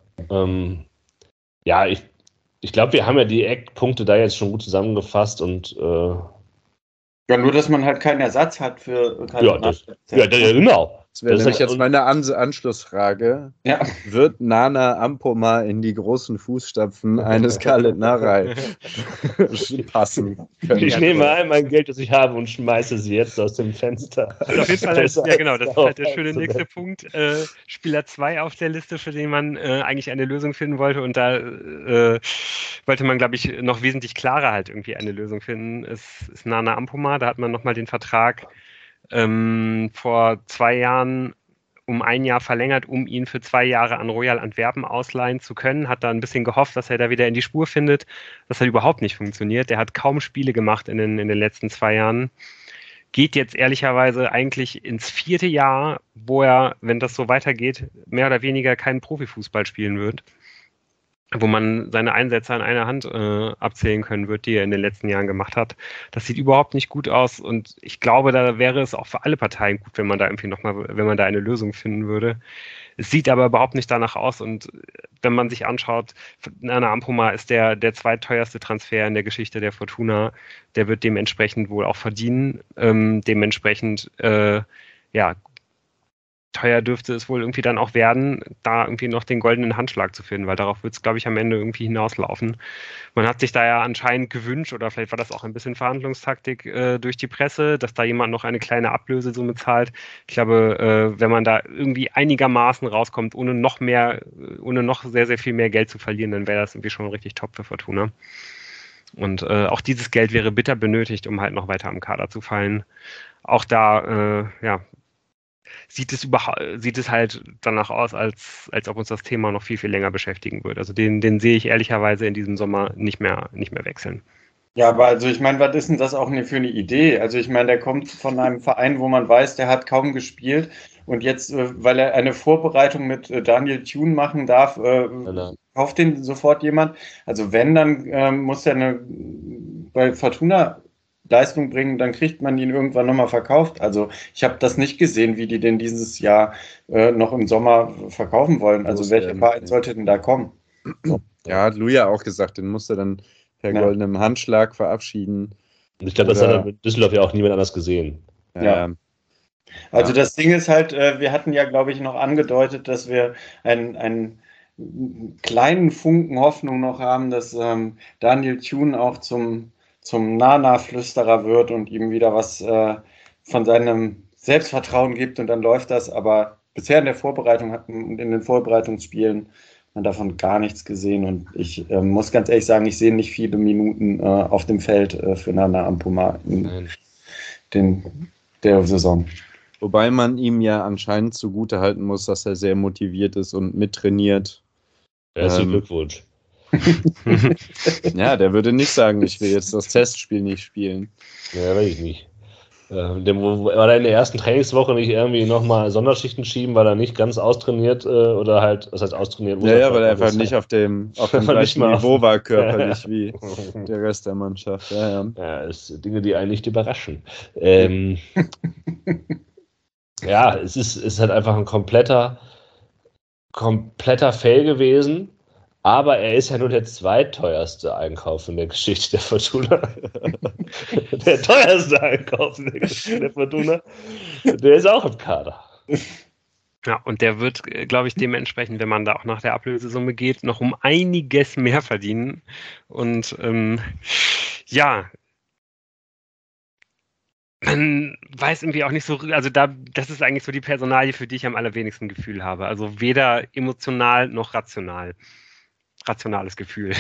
ich glaube, wir haben ja die Eckpunkte da jetzt schon gut zusammengefasst und ja, nur, dass man halt keinen Ersatz hat für genau. Das wäre nämlich jetzt meine Anschlussfrage. Ja. Wird Nana Ampomah in die großen Fußstapfen eines Karl-Littnerei passen? Ich nehme all mein Geld, das ich habe, und schmeiße sie jetzt aus dem Fenster. Also auf jeden Fall, das ist halt der schöne nächste Punkt. Spieler 2 auf der Liste, für den man eigentlich eine Lösung finden wollte, und da wollte man, glaube ich, noch wesentlich klarer halt irgendwie eine Lösung finden, ist Nana Ampomah. Da hat man nochmal den Vertrag vor 2 Jahren um 1 Jahr verlängert, um ihn für 2 Jahre an Royal Antwerpen ausleihen zu können. Hat da ein bisschen gehofft, dass er da wieder in die Spur findet. Das hat überhaupt nicht funktioniert. Der hat kaum Spiele gemacht in den letzten 2 Jahren. geht jetzt ehrlicherweise eigentlich ins 4. Jahr, wo er, wenn das so weitergeht, mehr oder weniger keinen Profifußball spielen wird, wo man seine Einsätze an einer Hand abzählen können wird, die er in den letzten Jahren gemacht hat. Das sieht überhaupt nicht gut aus und ich glaube, da wäre es auch für alle Parteien gut, wenn man da irgendwie wenn man da eine Lösung finden würde. Es sieht aber überhaupt nicht danach aus und wenn man sich anschaut, Nana Ampoma ist der zweitteuerste Transfer in der Geschichte der Fortuna. Der wird dementsprechend wohl auch verdienen. Dementsprechend, ja, teuer dürfte es wohl irgendwie dann auch werden, da irgendwie noch den goldenen Handschlag zu finden, weil darauf wird es, glaube ich, am Ende irgendwie hinauslaufen. Man hat sich da ja anscheinend gewünscht, oder vielleicht war das auch ein bisschen Verhandlungstaktik durch die Presse, dass da jemand noch eine kleine Ablösesumme zahlt. Ich glaube, wenn man da irgendwie einigermaßen rauskommt, ohne noch sehr, sehr viel mehr Geld zu verlieren, dann wäre das irgendwie schon richtig top für Fortuna. Und auch dieses Geld wäre bitter benötigt, um halt noch weiter am Kader zu fallen. Auch da, ja, sieht es halt danach aus, als ob uns das Thema noch viel, viel länger beschäftigen wird. Also den sehe ich ehrlicherweise in diesem Sommer nicht mehr wechseln. Ja, aber also ich meine, was ist denn das auch für eine Idee? Also ich meine, der kommt von einem Verein, wo man weiß, der hat kaum gespielt und jetzt, weil er eine Vorbereitung mit Daniel Thune machen darf, kauft den sofort jemand. Also wenn, dann muss er bei Fortuna Leistung bringen, dann kriegt man ihn irgendwann nochmal verkauft. Also ich habe das nicht gesehen, wie die den dieses Jahr noch im Sommer verkaufen wollen. Also welcher Verein sollte denn da kommen? So. Ja, hat Lou ja auch gesagt, den musste dann per goldenem Handschlag verabschieden. Und ich glaube, das hat in Düsseldorf ja auch niemand anders gesehen. Ja. Also das Ding ist halt, wir hatten ja, glaube ich, noch angedeutet, dass wir einen kleinen Funken Hoffnung noch haben, dass Daniel Thune auch zum Nana-Flüsterer wird und ihm wieder was von seinem Selbstvertrauen gibt und dann läuft das. Aber bisher in der Vorbereitung und in den Vorbereitungsspielen man davon gar nichts gesehen und ich muss ganz ehrlich sagen, ich sehe nicht viele Minuten auf dem Feld für Nana Ampoma in der Saison. Wobei man ihm ja anscheinend zugute halten muss, dass er sehr motiviert ist und mittrainiert. Herzlichen Glückwunsch. Ja, der würde nicht sagen, ich will jetzt das Testspiel nicht spielen. Ja, weiß ich nicht. War er in der ersten Trainingswoche nicht irgendwie nochmal Sonderschichten schieben, weil er nicht ganz austrainiert oder halt, was heißt austrainiert? Ja, weil er einfach nicht auf dem gleichen Niveau war körperlich wie der Rest der Mannschaft. Ja, ist Dinge, die einen nicht überraschen. Ja, es ist halt einfach ein kompletter Fail gewesen. Aber er ist ja nur der zweiteuerste Einkauf in der Geschichte der Fortuna. Der teuerste Einkauf in der Geschichte der Fortuna. Der ist auch im Kader. Ja, und der wird, glaube ich, dementsprechend, wenn man da auch nach der Ablösesumme geht, noch um einiges mehr verdienen. Und ja, man weiß irgendwie auch nicht so, also das ist eigentlich so die Personalie, für die ich am allerwenigsten Gefühl habe. Also weder emotional noch rational. Rationales Gefühl.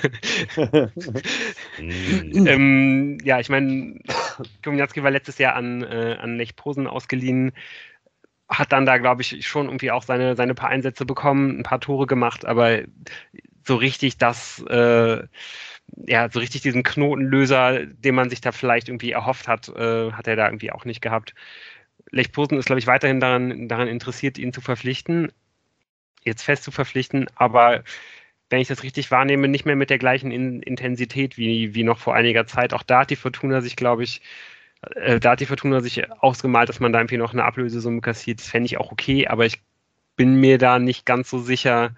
Ja, ich meine, Koniatski war letztes Jahr an Lech Posen ausgeliehen, hat dann da, glaube ich, schon irgendwie auch seine paar Einsätze bekommen, ein paar Tore gemacht, aber so richtig so richtig diesen Knotenlöser, den man sich da vielleicht irgendwie erhofft hat, hat er da irgendwie auch nicht gehabt. Lech Posen ist, glaube ich, weiterhin daran interessiert, ihn zu verpflichten, jetzt fest zu verpflichten, aber wenn ich das richtig wahrnehme, nicht mehr mit der gleichen Intensität wie noch vor einiger Zeit. Auch da hat die Fortuna sich, glaube ich, ausgemalt, dass man da irgendwie noch eine Ablösesumme kassiert. Das fände ich auch okay, aber ich bin mir da nicht ganz so sicher,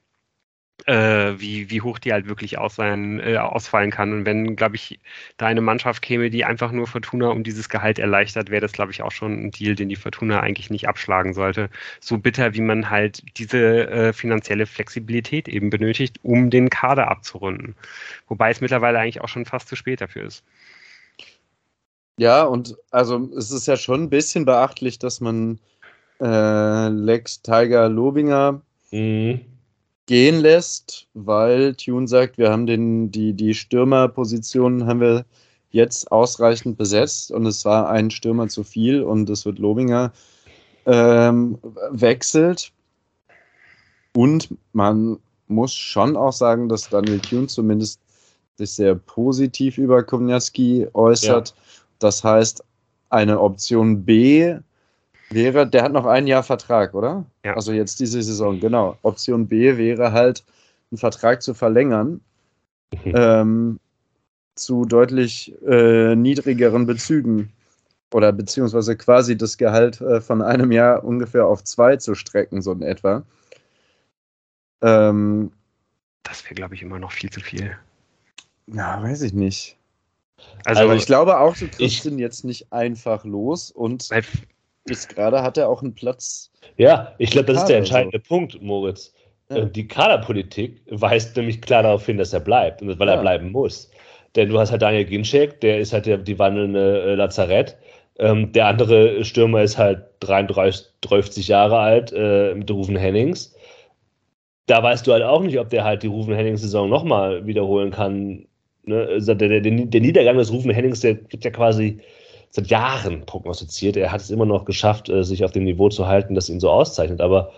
wie hoch die halt wirklich ausfallen kann. Und wenn, glaube ich, da eine Mannschaft käme, die einfach nur Fortuna um dieses Gehalt erleichtert, wäre das, glaube ich, auch schon ein Deal, den die Fortuna eigentlich nicht abschlagen sollte. So bitter, wie man halt diese finanzielle Flexibilität eben benötigt, um den Kader abzurunden. Wobei es mittlerweile eigentlich auch schon fast zu spät dafür ist. Ja, und also es ist ja schon ein bisschen beachtlich, dass man Lex Tiger Lobinger gehen lässt, weil Thune sagt, wir haben die Stürmerpositionen haben wir jetzt ausreichend besetzt und es war ein Stürmer zu viel und es wird Lobinger wechselt. Und man muss schon auch sagen, dass Daniel Thune zumindest sich sehr positiv über Koniatski äußert. Ja. Das heißt, Eine Option B wäre, der hat noch ein Jahr Vertrag, oder? Ja. Also jetzt diese Saison, genau. Option B wäre halt, einen Vertrag zu verlängern, zu deutlich niedrigeren Bezügen oder beziehungsweise quasi das Gehalt von einem Jahr ungefähr auf 2 zu strecken, so in etwa. Das wäre, glaube ich, immer noch viel zu viel. Ja, weiß ich nicht. Also ich glaube auch, du kriegst ihn jetzt nicht einfach los und bis gerade hat er auch einen Platz. Ja, ich glaube, das ist der entscheidende Punkt, Moritz. Ja. Die Kaderpolitik weist nämlich klar darauf hin, dass er bleibt, weil er bleiben muss. Denn du hast halt Daniel Ginczek, der ist halt die wandelnde Lazarett. Der andere Stürmer ist halt 33 Jahre alt, mit Ruven Hennings. Da weißt du halt auch nicht, ob der halt die Ruven Hennings-Saison nochmal wiederholen kann. Ne? Also der Niedergang des Ruven Hennings, der wird ja quasi seit Jahren prognostiziert. Er hat es immer noch geschafft, sich auf dem Niveau zu halten, das ihn so auszeichnet. Aber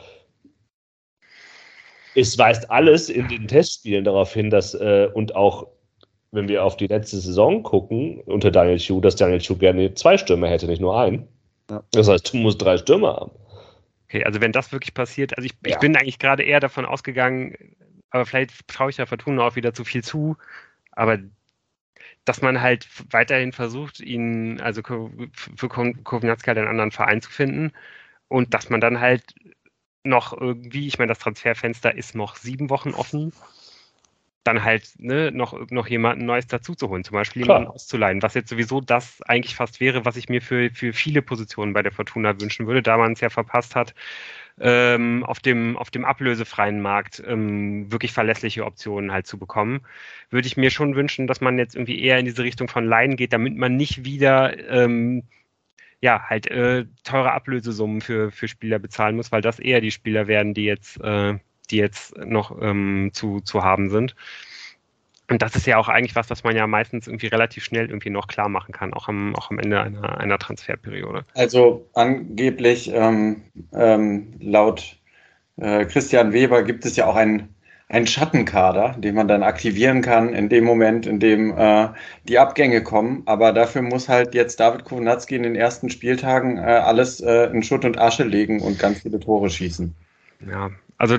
es weist alles in den Testspielen darauf hin, dass, und auch, wenn wir auf die letzte Saison gucken, unter Daniel Thiou, dass Daniel Thiou gerne 2 Stürmer hätte, nicht nur einen. Ja. Das heißt, du musst 3 Stürmer haben. Okay, also wenn das wirklich passiert, also ich bin eigentlich gerade eher davon ausgegangen, aber vielleicht traue ich ja Fortuna auch wieder zu viel zu, aber dass man halt weiterhin versucht, ihn, also für Kownacki halt einen anderen Verein zu finden und dass man dann halt noch irgendwie, ich meine, das Transferfenster ist noch 7 Wochen offen, dann halt noch jemanden Neues dazu zu holen, zum Beispiel jemanden auszuleihen, was jetzt sowieso das eigentlich fast wäre, was ich mir für viele Positionen bei der Fortuna wünschen würde, da man es ja verpasst hat, auf dem ablösefreien Markt wirklich verlässliche Optionen halt zu bekommen, würde ich mir schon wünschen, dass man jetzt irgendwie eher in diese Richtung von Leihen geht, damit man nicht wieder teure Ablösesummen für Spieler bezahlen muss, weil das eher die Spieler werden, die jetzt noch zu haben sind. Und das ist ja auch eigentlich was man ja meistens irgendwie relativ schnell irgendwie noch klar machen kann, auch am Ende einer Transferperiode. Also angeblich laut Christian Weber gibt es ja auch einen Schattenkader, den man dann aktivieren kann in dem Moment, in dem die Abgänge kommen. Aber dafür muss halt jetzt David Kownacki in den ersten Spieltagen alles in Schutt und Asche legen und ganz viele Tore schießen. Ja, also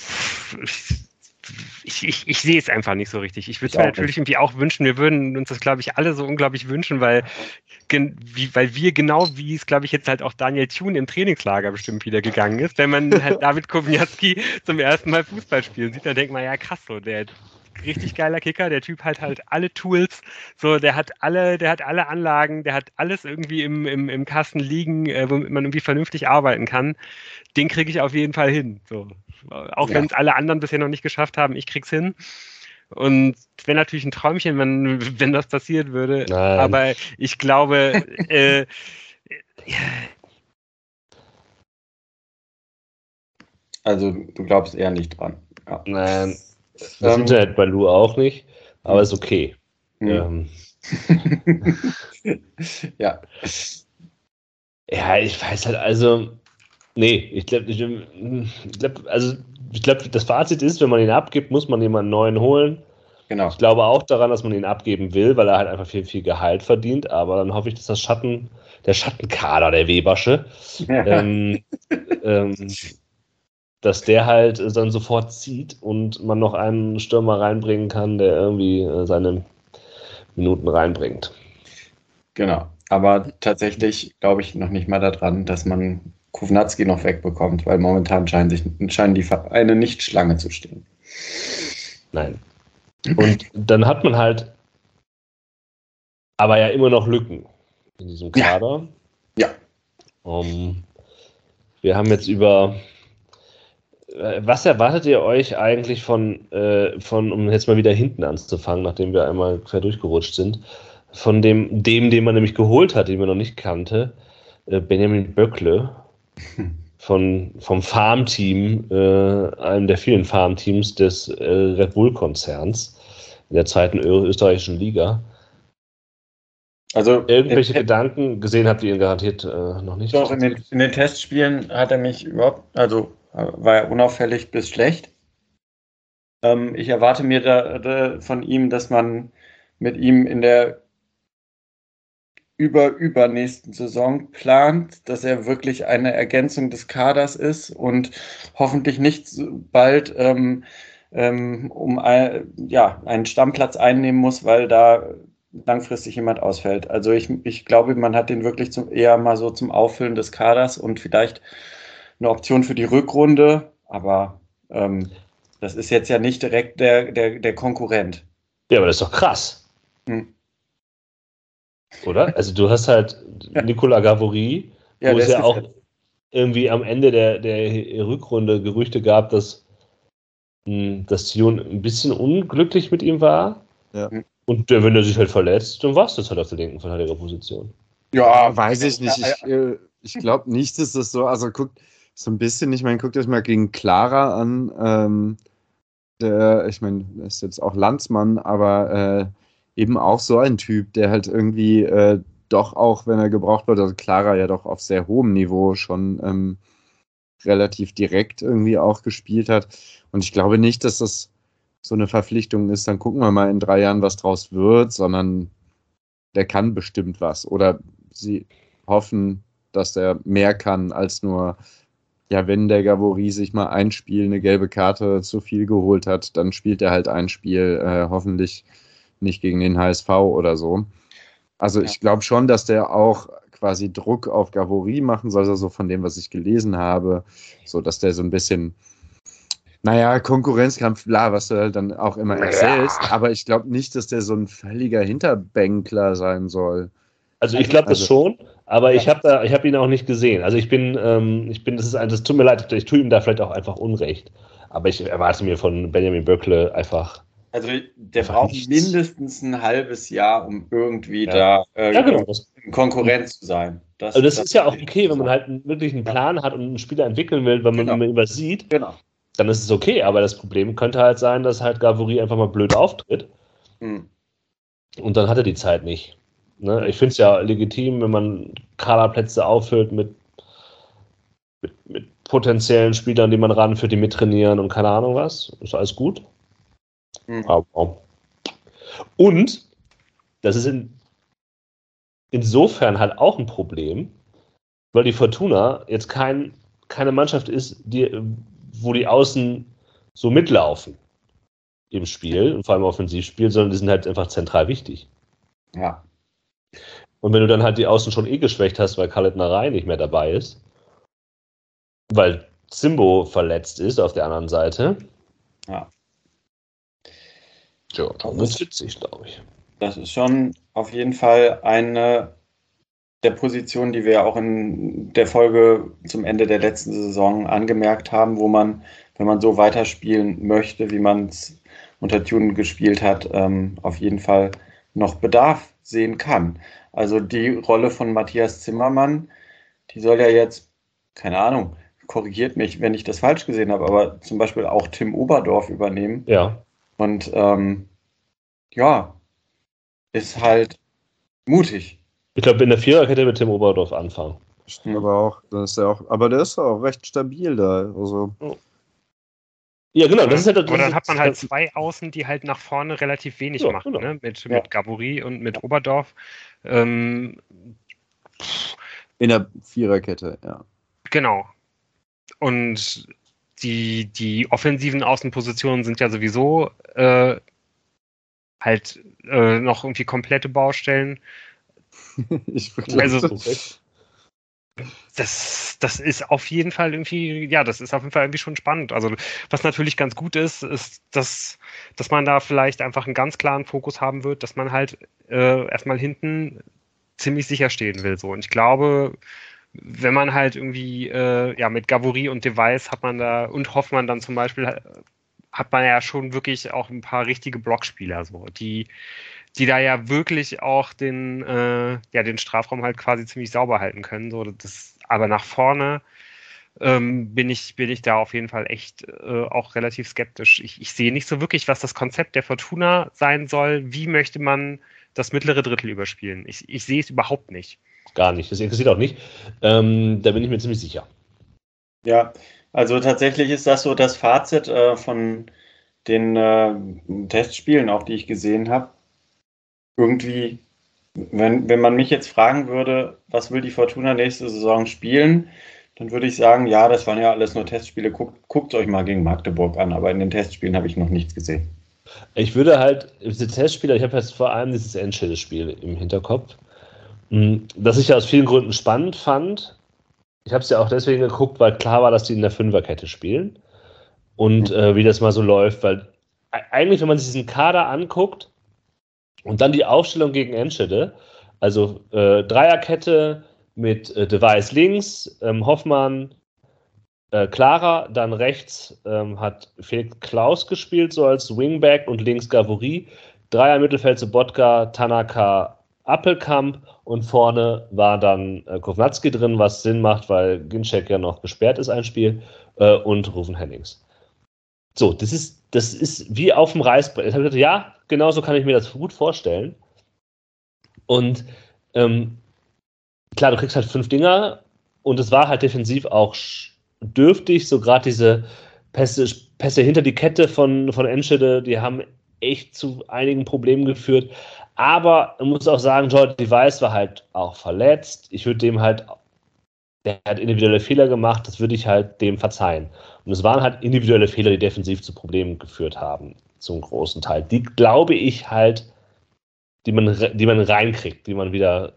ich sehe es einfach nicht so richtig. Ich würde es mir natürlich irgendwie auch wünschen, wir würden uns das, glaube ich, alle so unglaublich wünschen, weil wir genau, wie es, glaube ich, jetzt halt auch Daniel Thune im Trainingslager bestimmt wieder gegangen ist, wenn man halt David Kownacki zum ersten Mal Fußball spielen sieht, dann denkt man, ja krass, so der richtig geiler Kicker, der Typ hat halt alle Tools, so der hat alle Anlagen, der hat alles irgendwie im Kasten liegen, womit man irgendwie vernünftig arbeiten kann. Den kriege ich auf jeden Fall hin. So. Auch wenn es alle anderen bisher noch nicht geschafft haben, ich krieg's hin. Und es wäre natürlich ein Träumchen, wenn das passiert würde. Nein. Aber ich glaube, also du glaubst eher nicht dran. Ja. Nein. Das Internet bei Lou auch nicht, aber ist okay. Ja. Ja, ich weiß halt, also, nee, ich glaube, das Fazit ist, wenn man ihn abgibt, muss man jemanden neuen holen. Genau. Ich glaube auch daran, dass man ihn abgeben will, weil er halt einfach viel, viel Gehalt verdient, aber dann hoffe ich, dass der Schattenkader, der Webersche, dass der halt dann sofort zieht und man noch einen Stürmer reinbringen kann, der irgendwie seine Minuten reinbringt. Genau, aber tatsächlich glaube ich noch nicht mal daran, dass man Kownacki noch wegbekommt, weil momentan scheinen die Vereine nicht Schlange zu stehen. Nein. Und dann hat man halt aber ja immer noch Lücken in diesem Kader. Ja. Wir haben jetzt was erwartet ihr euch eigentlich von, um jetzt mal wieder hinten anzufangen, nachdem wir einmal quer durchgerutscht sind, von dem den man nämlich geholt hat, den man noch nicht kannte, Benjamin Böckle vom Farmteam, einem der vielen Farmteams des Red Bull-Konzerns in der zweiten österreichischen Liga. Also irgendwelche Gedanken gesehen habt ihr ihn garantiert noch nicht? Doch, in den Testspielen hat er mich war er unauffällig bis schlecht. Ich erwarte mir von ihm, dass man mit ihm in der übernächsten Saison plant, dass er wirklich eine Ergänzung des Kaders ist und hoffentlich nicht so bald einen Stammplatz einnehmen muss, weil da langfristig jemand ausfällt. Also ich glaube, man hat den wirklich eher mal so zum Auffüllen des Kaders und vielleicht eine Option für die Rückrunde, aber das ist jetzt ja nicht direkt der Konkurrent. Ja, aber das ist doch krass. Oder? Also du hast halt Nicolas Gavory, wo es ja auch irgendwie am Ende der Rückrunde Gerüchte gab, dass Sion ein bisschen unglücklich mit ihm war. Ja. Und wenn er sich halt verletzt, dann war es das halt auf der linken Verteidigerposition. Ja, weiß ich nicht. Ich glaube nicht, dass das so, also guckt so ein bisschen, ich meine, guckt euch mal gegen Clara an, ich meine, er ist jetzt auch Landsmann, aber eben auch so ein Typ, der halt irgendwie doch auch, wenn er gebraucht wird, also Clara ja doch auf sehr hohem Niveau schon relativ direkt irgendwie auch gespielt hat. Und ich glaube nicht, dass das so eine Verpflichtung ist, dann gucken wir mal in 3 Jahren, was draus wird, sondern der kann bestimmt was. Oder sie hoffen, dass er mehr kann als nur, ja, wenn der Gavory sich mal ein Spiel eine gelbe Karte zu viel geholt hat, dann spielt er halt ein Spiel, hoffentlich nicht gegen den HSV oder so. Also ich glaube schon, dass der auch quasi Druck auf Gavory machen soll, also von dem, was ich gelesen habe, so dass der so ein bisschen, naja, Konkurrenzkampf, bla, was du halt dann auch immer erzählst, aber ich glaube nicht, dass der so ein völliger Hinterbänkler sein soll. Also ich glaube das schon, aber ich hab ihn auch nicht gesehen. Also das tut mir leid, ich tue ihm da vielleicht auch einfach Unrecht. Aber ich erwarte mir von Benjamin Böckle einfach. Also der braucht mindestens ein halbes Jahr, um irgendwie in Konkurrenz zu sein. Das ist ja auch okay, wenn man halt wirklich einen Plan hat und einen Spieler entwickeln will, wenn man ihn übersieht. Genau. Dann ist es okay, aber das Problem könnte halt sein, dass halt Gavory einfach mal blöd auftritt. Und dann hat er die Zeit nicht. Ne? Ich finde es ja legitim, wenn man Kaderplätze auffüllt mit potenziellen Spielern, die man ranführt, die mittrainieren und keine Ahnung was. Ist alles gut. Und das ist insofern halt auch ein Problem, weil die Fortuna jetzt keine Mannschaft ist, wo die Außen so mitlaufen im Spiel und vor allem Offensivspiel, sondern die sind halt einfach zentral wichtig. Ja. Und wenn du dann halt die Außen schon geschwächt hast, weil Khaled Narei nicht mehr dabei ist, weil Zimbo verletzt ist auf der anderen Seite. Ja. Ja, dann wird es witzig, glaube ich. Das ist schon auf jeden Fall eine der Positionen, die wir auch in der Folge zum Ende der letzten Saison angemerkt haben, wo man, wenn man so weiterspielen möchte, wie man es unter Thune gespielt hat, auf jeden Fall noch Bedarf sehen kann. Also die Rolle von Matthias Zimmermann, die soll ja jetzt, keine Ahnung, korrigiert mich, wenn ich das falsch gesehen habe, aber zum Beispiel auch Tim Oberdorf übernehmen. Ja. Und ist halt mutig. Ich glaube, in der Viererkette mit Tim Oberdorf anfangen. Aber der ist auch recht stabil da. Also. Ja, genau. Das ist halt, aber dann hat man halt 2 Außen, die halt nach vorne relativ wenig machen, genau. Ne? Mit Gavory und mit Oberdorf. In der Viererkette, ja. Genau. Und die offensiven Außenpositionen sind ja sowieso noch irgendwie komplette Baustellen. Das ist auf jeden Fall irgendwie schon spannend. Also was natürlich ganz gut ist, dass man da vielleicht einfach einen ganz klaren Fokus haben wird, dass man halt erstmal hinten ziemlich sicher stehen will. So. Und ich glaube, wenn man halt irgendwie mit Gavory und Device hat man da und Hoffmann dann zum Beispiel, hat man ja schon wirklich auch ein paar richtige Blockspieler, so, die da ja wirklich auch den Strafraum halt quasi ziemlich sauber halten können. So, aber nach vorne bin ich da auf jeden Fall echt auch relativ skeptisch. Ich sehe nicht so wirklich, was das Konzept der Fortuna sein soll. Wie möchte man das mittlere Drittel überspielen? Ich sehe es überhaupt nicht. Gar nicht. Das interessiert auch nicht. Da bin ich mir ziemlich sicher. Ja, also tatsächlich ist das so das Fazit von den Testspielen, auch die ich gesehen habe. Irgendwie Wenn man mich jetzt fragen würde, was will die Fortuna nächste Saison spielen, dann würde ich sagen, ja, das waren ja alles nur Testspiele. Guckt euch mal gegen Magdeburg an, aber in den Testspielen habe ich noch nichts gesehen. Ich würde halt, diese Testspieler, ich habe jetzt vor allem dieses Enschede-Spiel im Hinterkopf, das ich ja aus vielen Gründen spannend fand. Ich habe es ja auch deswegen geguckt, weil klar war, dass die in der Fünferkette spielen und wie das mal so läuft, weil eigentlich, wenn man sich diesen Kader anguckt und dann die Aufstellung gegen Enschede, also Dreierkette mit De Wijs links, Hoffmann, Clara, dann rechts hat Felix Klaus gespielt, so als Wingback und links Gavory. Dreier Mittelfeld Sobotka, Tanaka, Appelkamp und vorne war dann Kovnatski drin, was Sinn macht, weil Ginczek ja noch gesperrt ist, ein Spiel, und Rufen Hennings. So, das ist wie auf dem Reißbrett. Jetzt habe ich gesagt, ja, genau so kann ich mir das gut vorstellen. Und klar, du kriegst halt 5 Dinger und es war halt defensiv auch dürftig, so gerade diese Pässe hinter die Kette von Enschede, die haben echt zu einigen Problemen geführt. Aber man muss auch sagen, Jordi Weiss war halt auch verletzt. Ich würde dem halt, der hat individuelle Fehler gemacht, das würde ich halt dem verzeihen. Und es waren halt individuelle Fehler, die defensiv zu Problemen geführt haben, zum großen Teil. Die glaube ich halt, die man reinkriegt, die man wieder,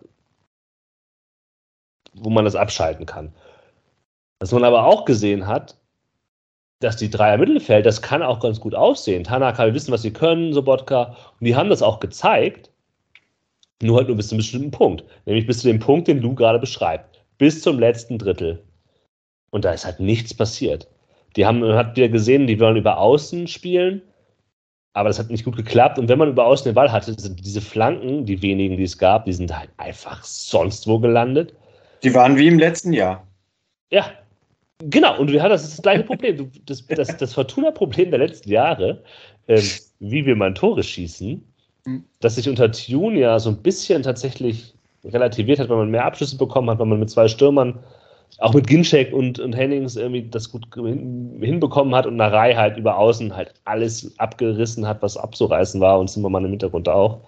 wo man das abschalten kann. Was man aber auch gesehen hat, dass die Dreier Mittelfeld, das kann auch ganz gut aussehen. Tanaka, wir wissen, was sie können, Sobotka, und die haben das auch gezeigt, nur halt nur bis zu einem bestimmten Punkt. Nämlich bis zu dem Punkt, den Lou gerade beschreibt. Bis zum letzten Drittel. Und da ist halt nichts passiert. Man hat wieder gesehen, die wollen über Außen spielen, aber das hat nicht gut geklappt. Und wenn man über Außen den Ball hatte, sind diese Flanken, die wenigen, die es gab, die sind halt einfach sonst wo gelandet. Die waren wie im letzten Jahr. Ja, genau. Und wir haben das gleiche Problem. Das Fortuna-Problem der letzten Jahre, wie wir mal Tore schießen, dass sich unter Tune ja so ein bisschen tatsächlich relativiert hat, weil man mehr Abschlüsse bekommen hat, weil man mit 2 Stürmern, auch mit Ginczek und Hennings irgendwie das gut hinbekommen hat und Narei halt über Außen halt alles abgerissen hat, was abzureißen war, und Zimmermann im Hintergrund auch.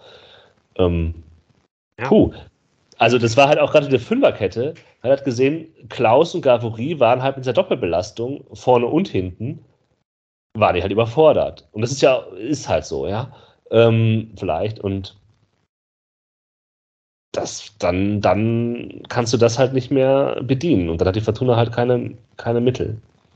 Puh. Also das war halt auch gerade die Fünferkette. Man hat gesehen, Klaus und Gavory waren halt mit dieser Doppelbelastung vorne und hinten, waren die halt überfordert. Und das ist halt so, ja. Vielleicht. Und dann kannst du das halt nicht mehr bedienen. Und dann hat die Fortuna halt keine Mittel.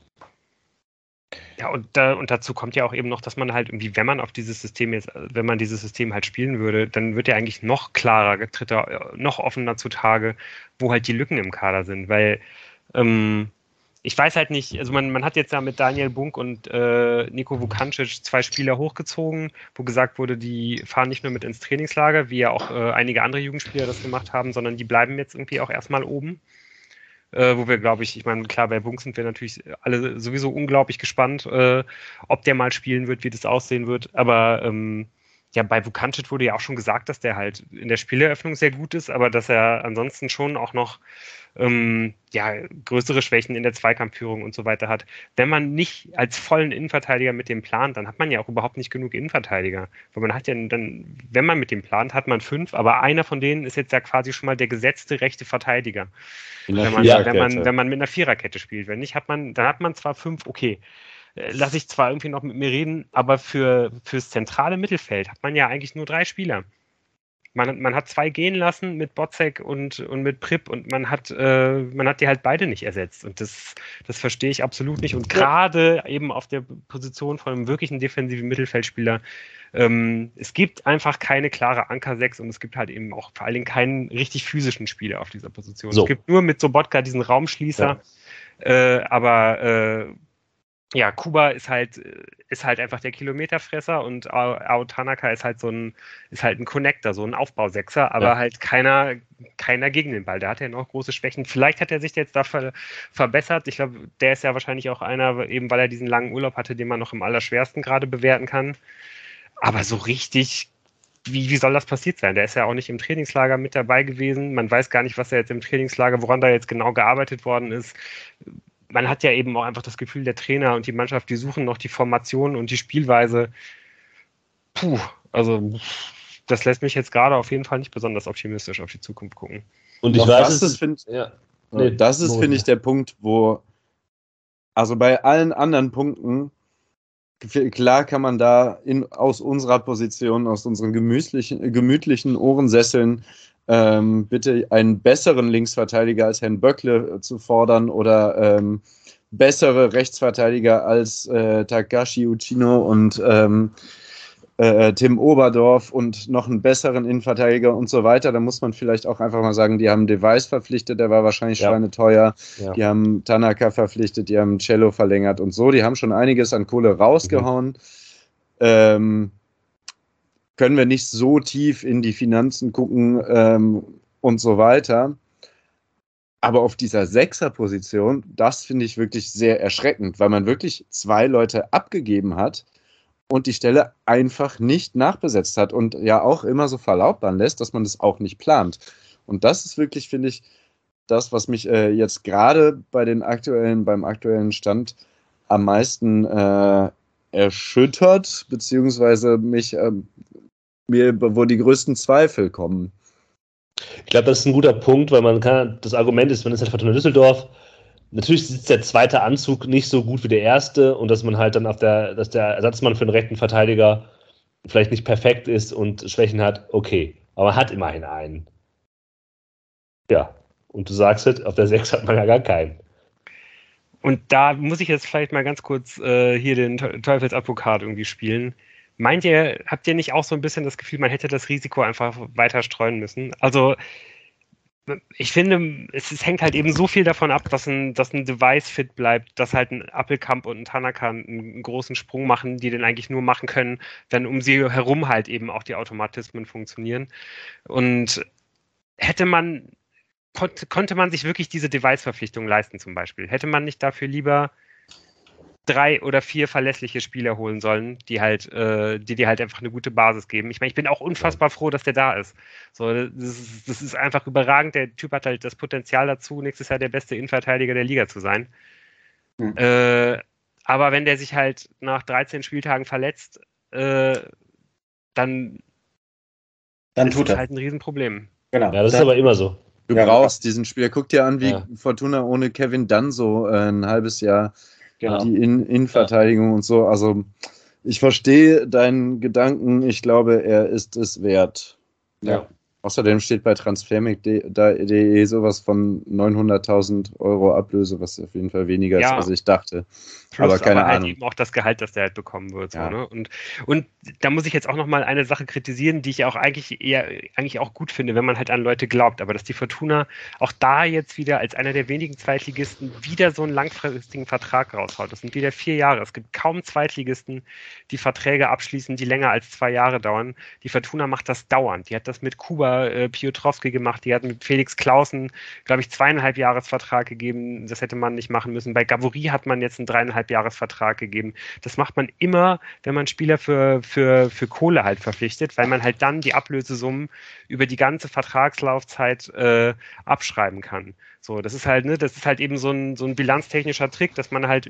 Ja, und dazu kommt ja auch eben noch, dass man halt irgendwie, wenn man dieses System halt spielen würde, dann wird ja eigentlich noch klarer, tritt er noch offener zutage, wo halt die Lücken im Kader sind, weil ich weiß halt nicht, also man hat jetzt ja mit Daniel Bunk und Niko Vukancic 2 Spieler hochgezogen, wo gesagt wurde, die fahren nicht nur mit ins Trainingslager, wie ja auch einige andere Jugendspieler das gemacht haben, sondern die bleiben jetzt irgendwie auch erstmal oben. Wo wir, glaube ich meine, klar, bei Bunk sind wir natürlich alle sowieso unglaublich gespannt, ob der mal spielen wird, wie das aussehen wird. Aber ja, bei Vukancic wurde ja auch schon gesagt, dass der halt in der Spieleröffnung sehr gut ist, aber dass er ansonsten schon auch noch größere Schwächen in der Zweikampfführung und so weiter hat. Wenn man nicht als vollen Innenverteidiger mit dem plant, dann hat man ja auch überhaupt nicht genug Innenverteidiger. Weil man hat ja dann, wenn man mit dem plant, hat man 5, aber einer von denen ist jetzt ja quasi schon mal der gesetzte rechte Verteidiger. Wenn man mit einer Viererkette spielt. Wenn nicht, dann hat man zwar 5, okay, lasse ich zwar irgendwie noch mit mir reden, aber fürs zentrale Mittelfeld hat man ja eigentlich nur 3 Spieler. Man hat 2 gehen lassen mit Botzek und mit Pripp, und man hat die halt beide nicht ersetzt. Und das verstehe ich absolut nicht. Und gerade eben auf der Position von einem wirklichen defensiven Mittelfeldspieler, es gibt einfach keine klare Anker 6 und es gibt halt eben auch vor allen Dingen keinen richtig physischen Spieler auf dieser Position. So. Es gibt nur mit Sobotka diesen Raumschließer, aber ja, Kuba ist halt einfach der Kilometerfresser, und Ao Tanaka ist halt ein Connector, so ein Aufbausechser, aber halt keiner gegen den Ball. Da hat er noch große Schwächen. Vielleicht hat er sich jetzt da verbessert. Ich glaube, der ist ja wahrscheinlich auch einer, eben weil er diesen langen Urlaub hatte, den man noch im Allerschwersten gerade bewerten kann. Aber so richtig, wie soll das passiert sein? Der ist ja auch nicht im Trainingslager mit dabei gewesen. Man weiß gar nicht, was er jetzt im Trainingslager, woran da jetzt genau gearbeitet worden ist. Man hat ja eben auch einfach das Gefühl, der Trainer und die Mannschaft, die suchen noch die Formation und die Spielweise. Also das lässt mich jetzt gerade auf jeden Fall nicht besonders optimistisch auf die Zukunft gucken. Und ich Doch, weiß, das ist, finde ich, der Punkt, wo, also bei allen anderen Punkten, klar kann man da aus unserer Position, aus unseren gemütlichen Ohrensesseln bitte einen besseren Linksverteidiger als Herrn Böckle zu fordern oder bessere Rechtsverteidiger als Takashi Uchino und Tim Oberdorf und noch einen besseren Innenverteidiger und so weiter. Da muss man vielleicht auch einfach mal sagen, die haben Device verpflichtet, der war wahrscheinlich schweineteuer. Ja. Die haben Tanaka verpflichtet, die haben Cello verlängert und so. Die haben schon einiges an Kohle rausgehauen. Können wir nicht so tief in die Finanzen gucken und so weiter. Aber auf dieser Sechser-Position, das finde ich wirklich sehr erschreckend, weil man wirklich 2 Leute abgegeben hat und die Stelle einfach nicht nachbesetzt hat und ja auch immer so verlautbaren lässt, dass man das auch nicht plant. Und das ist wirklich, finde ich, das, was mich jetzt gerade beim aktuellen Stand am meisten erschüttert, beziehungsweise wo die größten Zweifel kommen. Ich glaube, das ist ein guter Punkt, weil das Argument ist, man ist halt Fortuna Düsseldorf, natürlich sitzt der zweite Anzug nicht so gut wie der erste und dass man halt dann dass der Ersatzmann für den rechten Verteidiger vielleicht nicht perfekt ist und Schwächen hat, okay. Aber man hat immerhin einen. Ja. Und du sagst halt, auf der 6 hat man ja gar keinen. Und da muss ich jetzt vielleicht mal ganz kurz hier den Teufelsadvokat irgendwie spielen. Habt ihr nicht auch so ein bisschen das Gefühl, man hätte das Risiko einfach weiter streuen müssen? Also ich finde, es hängt halt eben so viel davon ab, dass ein Device fit bleibt, dass halt ein Appelkamp und ein Tanaka einen großen Sprung machen, die den eigentlich nur machen können, wenn um sie herum halt eben auch die Automatismen funktionieren. Und konnte man sich wirklich diese Device-Verpflichtung leisten zum Beispiel? Hätte man nicht dafür lieber 3 oder 4 verlässliche Spieler holen sollen, die halt einfach eine gute Basis geben. Ich meine, ich bin auch unfassbar froh, dass der da ist. So, das ist einfach überragend. Der Typ hat halt das Potenzial dazu, nächstes Jahr der beste Innenverteidiger der Liga zu sein. Aber wenn der sich halt nach 13 Spieltagen verletzt, dann ist das halt ein Riesenproblem. Genau. Ja, das ist aber immer so. Du brauchst diesen Spieler. Guck dir an, wie Fortuna ohne Kevin Dunn so ein halbes Jahr die Innenverteidigung und so. Also ich verstehe deinen Gedanken. Ich glaube, er ist es wert. Ja. Außerdem steht bei transfermarkt.de sowas von 900.000 Euro Ablöse, was auf jeden Fall weniger ist, als ich dachte. Plus, aber keine Ahnung. Eben auch das Gehalt, das der halt bekommen wird. Ja. So, ne? Und da muss ich jetzt auch nochmal eine Sache kritisieren, die ich auch eigentlich auch gut finde, wenn man halt an Leute glaubt. Aber dass die Fortuna auch da jetzt wieder als einer der wenigen Zweitligisten wieder so einen langfristigen Vertrag raushaut. Das sind wieder 4 Jahre. Es gibt kaum Zweitligisten, die Verträge abschließen, die länger als 2 Jahre dauern. Die Fortuna macht das dauernd. Die hat das mit Kuba Piotrowski gemacht, die hat mit Felix Clausen, glaube ich, 2,5 Jahresvertrag gegeben. Das hätte man nicht machen müssen. Bei Gavory hat man jetzt einen 3,5 Jahresvertrag gegeben. Das macht man immer, wenn man Spieler für Kohle halt verpflichtet, weil man halt dann die Ablösesummen über die ganze Vertragslaufzeit abschreiben kann. So, das ist halt eben so ein bilanztechnischer Trick, dass man halt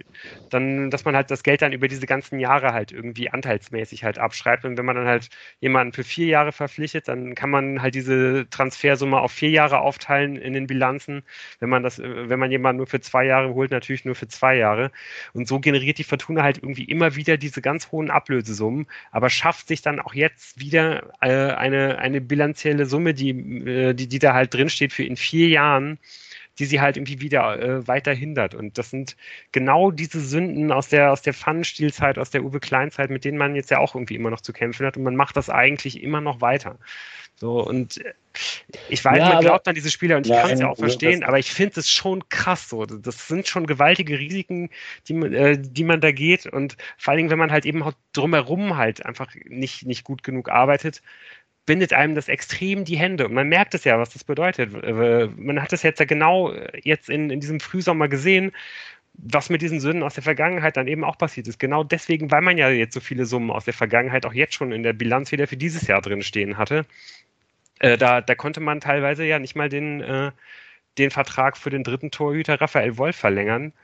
das Geld dann über diese ganzen Jahre halt irgendwie anteilsmäßig halt abschreibt. Und wenn man dann halt jemanden für 4 Jahre verpflichtet, dann kann man halt diese Transfersumme auf 4 Jahre aufteilen in den Bilanzen. Wenn man jemanden nur für 2 Jahre holt, natürlich nur für 2 Jahre. Und so generiert die Fortuna halt irgendwie immer wieder diese ganz hohen Ablösesummen, aber schafft sich dann auch jetzt wieder eine bilanzielle Summe, die da halt drinsteht für in 4 Jahren, die sie halt irgendwie wieder weiter hindert. Und das sind genau diese Sünden aus der Pfannenstielzeit, aus der Uwe Klein-Zeit, mit denen man jetzt ja auch irgendwie immer noch zu kämpfen hat. Und man macht das eigentlich immer noch weiter. So, und ich weiß, man glaubt an diese Spieler und ich kann es ja auch verstehen, aber ich finde es schon krass so. Das sind schon gewaltige Risiken, die man da geht. Und vor allen Dingen, wenn man halt eben drumherum halt einfach nicht gut genug arbeitet, bindet einem das extrem die Hände. Und man merkt es ja, was das bedeutet. Man hat es jetzt ja genau jetzt in diesem Frühsommer gesehen, was mit diesen Sünden aus der Vergangenheit dann eben auch passiert ist. Genau deswegen, weil man ja jetzt so viele Summen aus der Vergangenheit auch jetzt schon in der Bilanz wieder für dieses Jahr drin stehen hatte. Da konnte man teilweise ja nicht mal den Vertrag für den dritten Torhüter Raphael Wolf verlängern,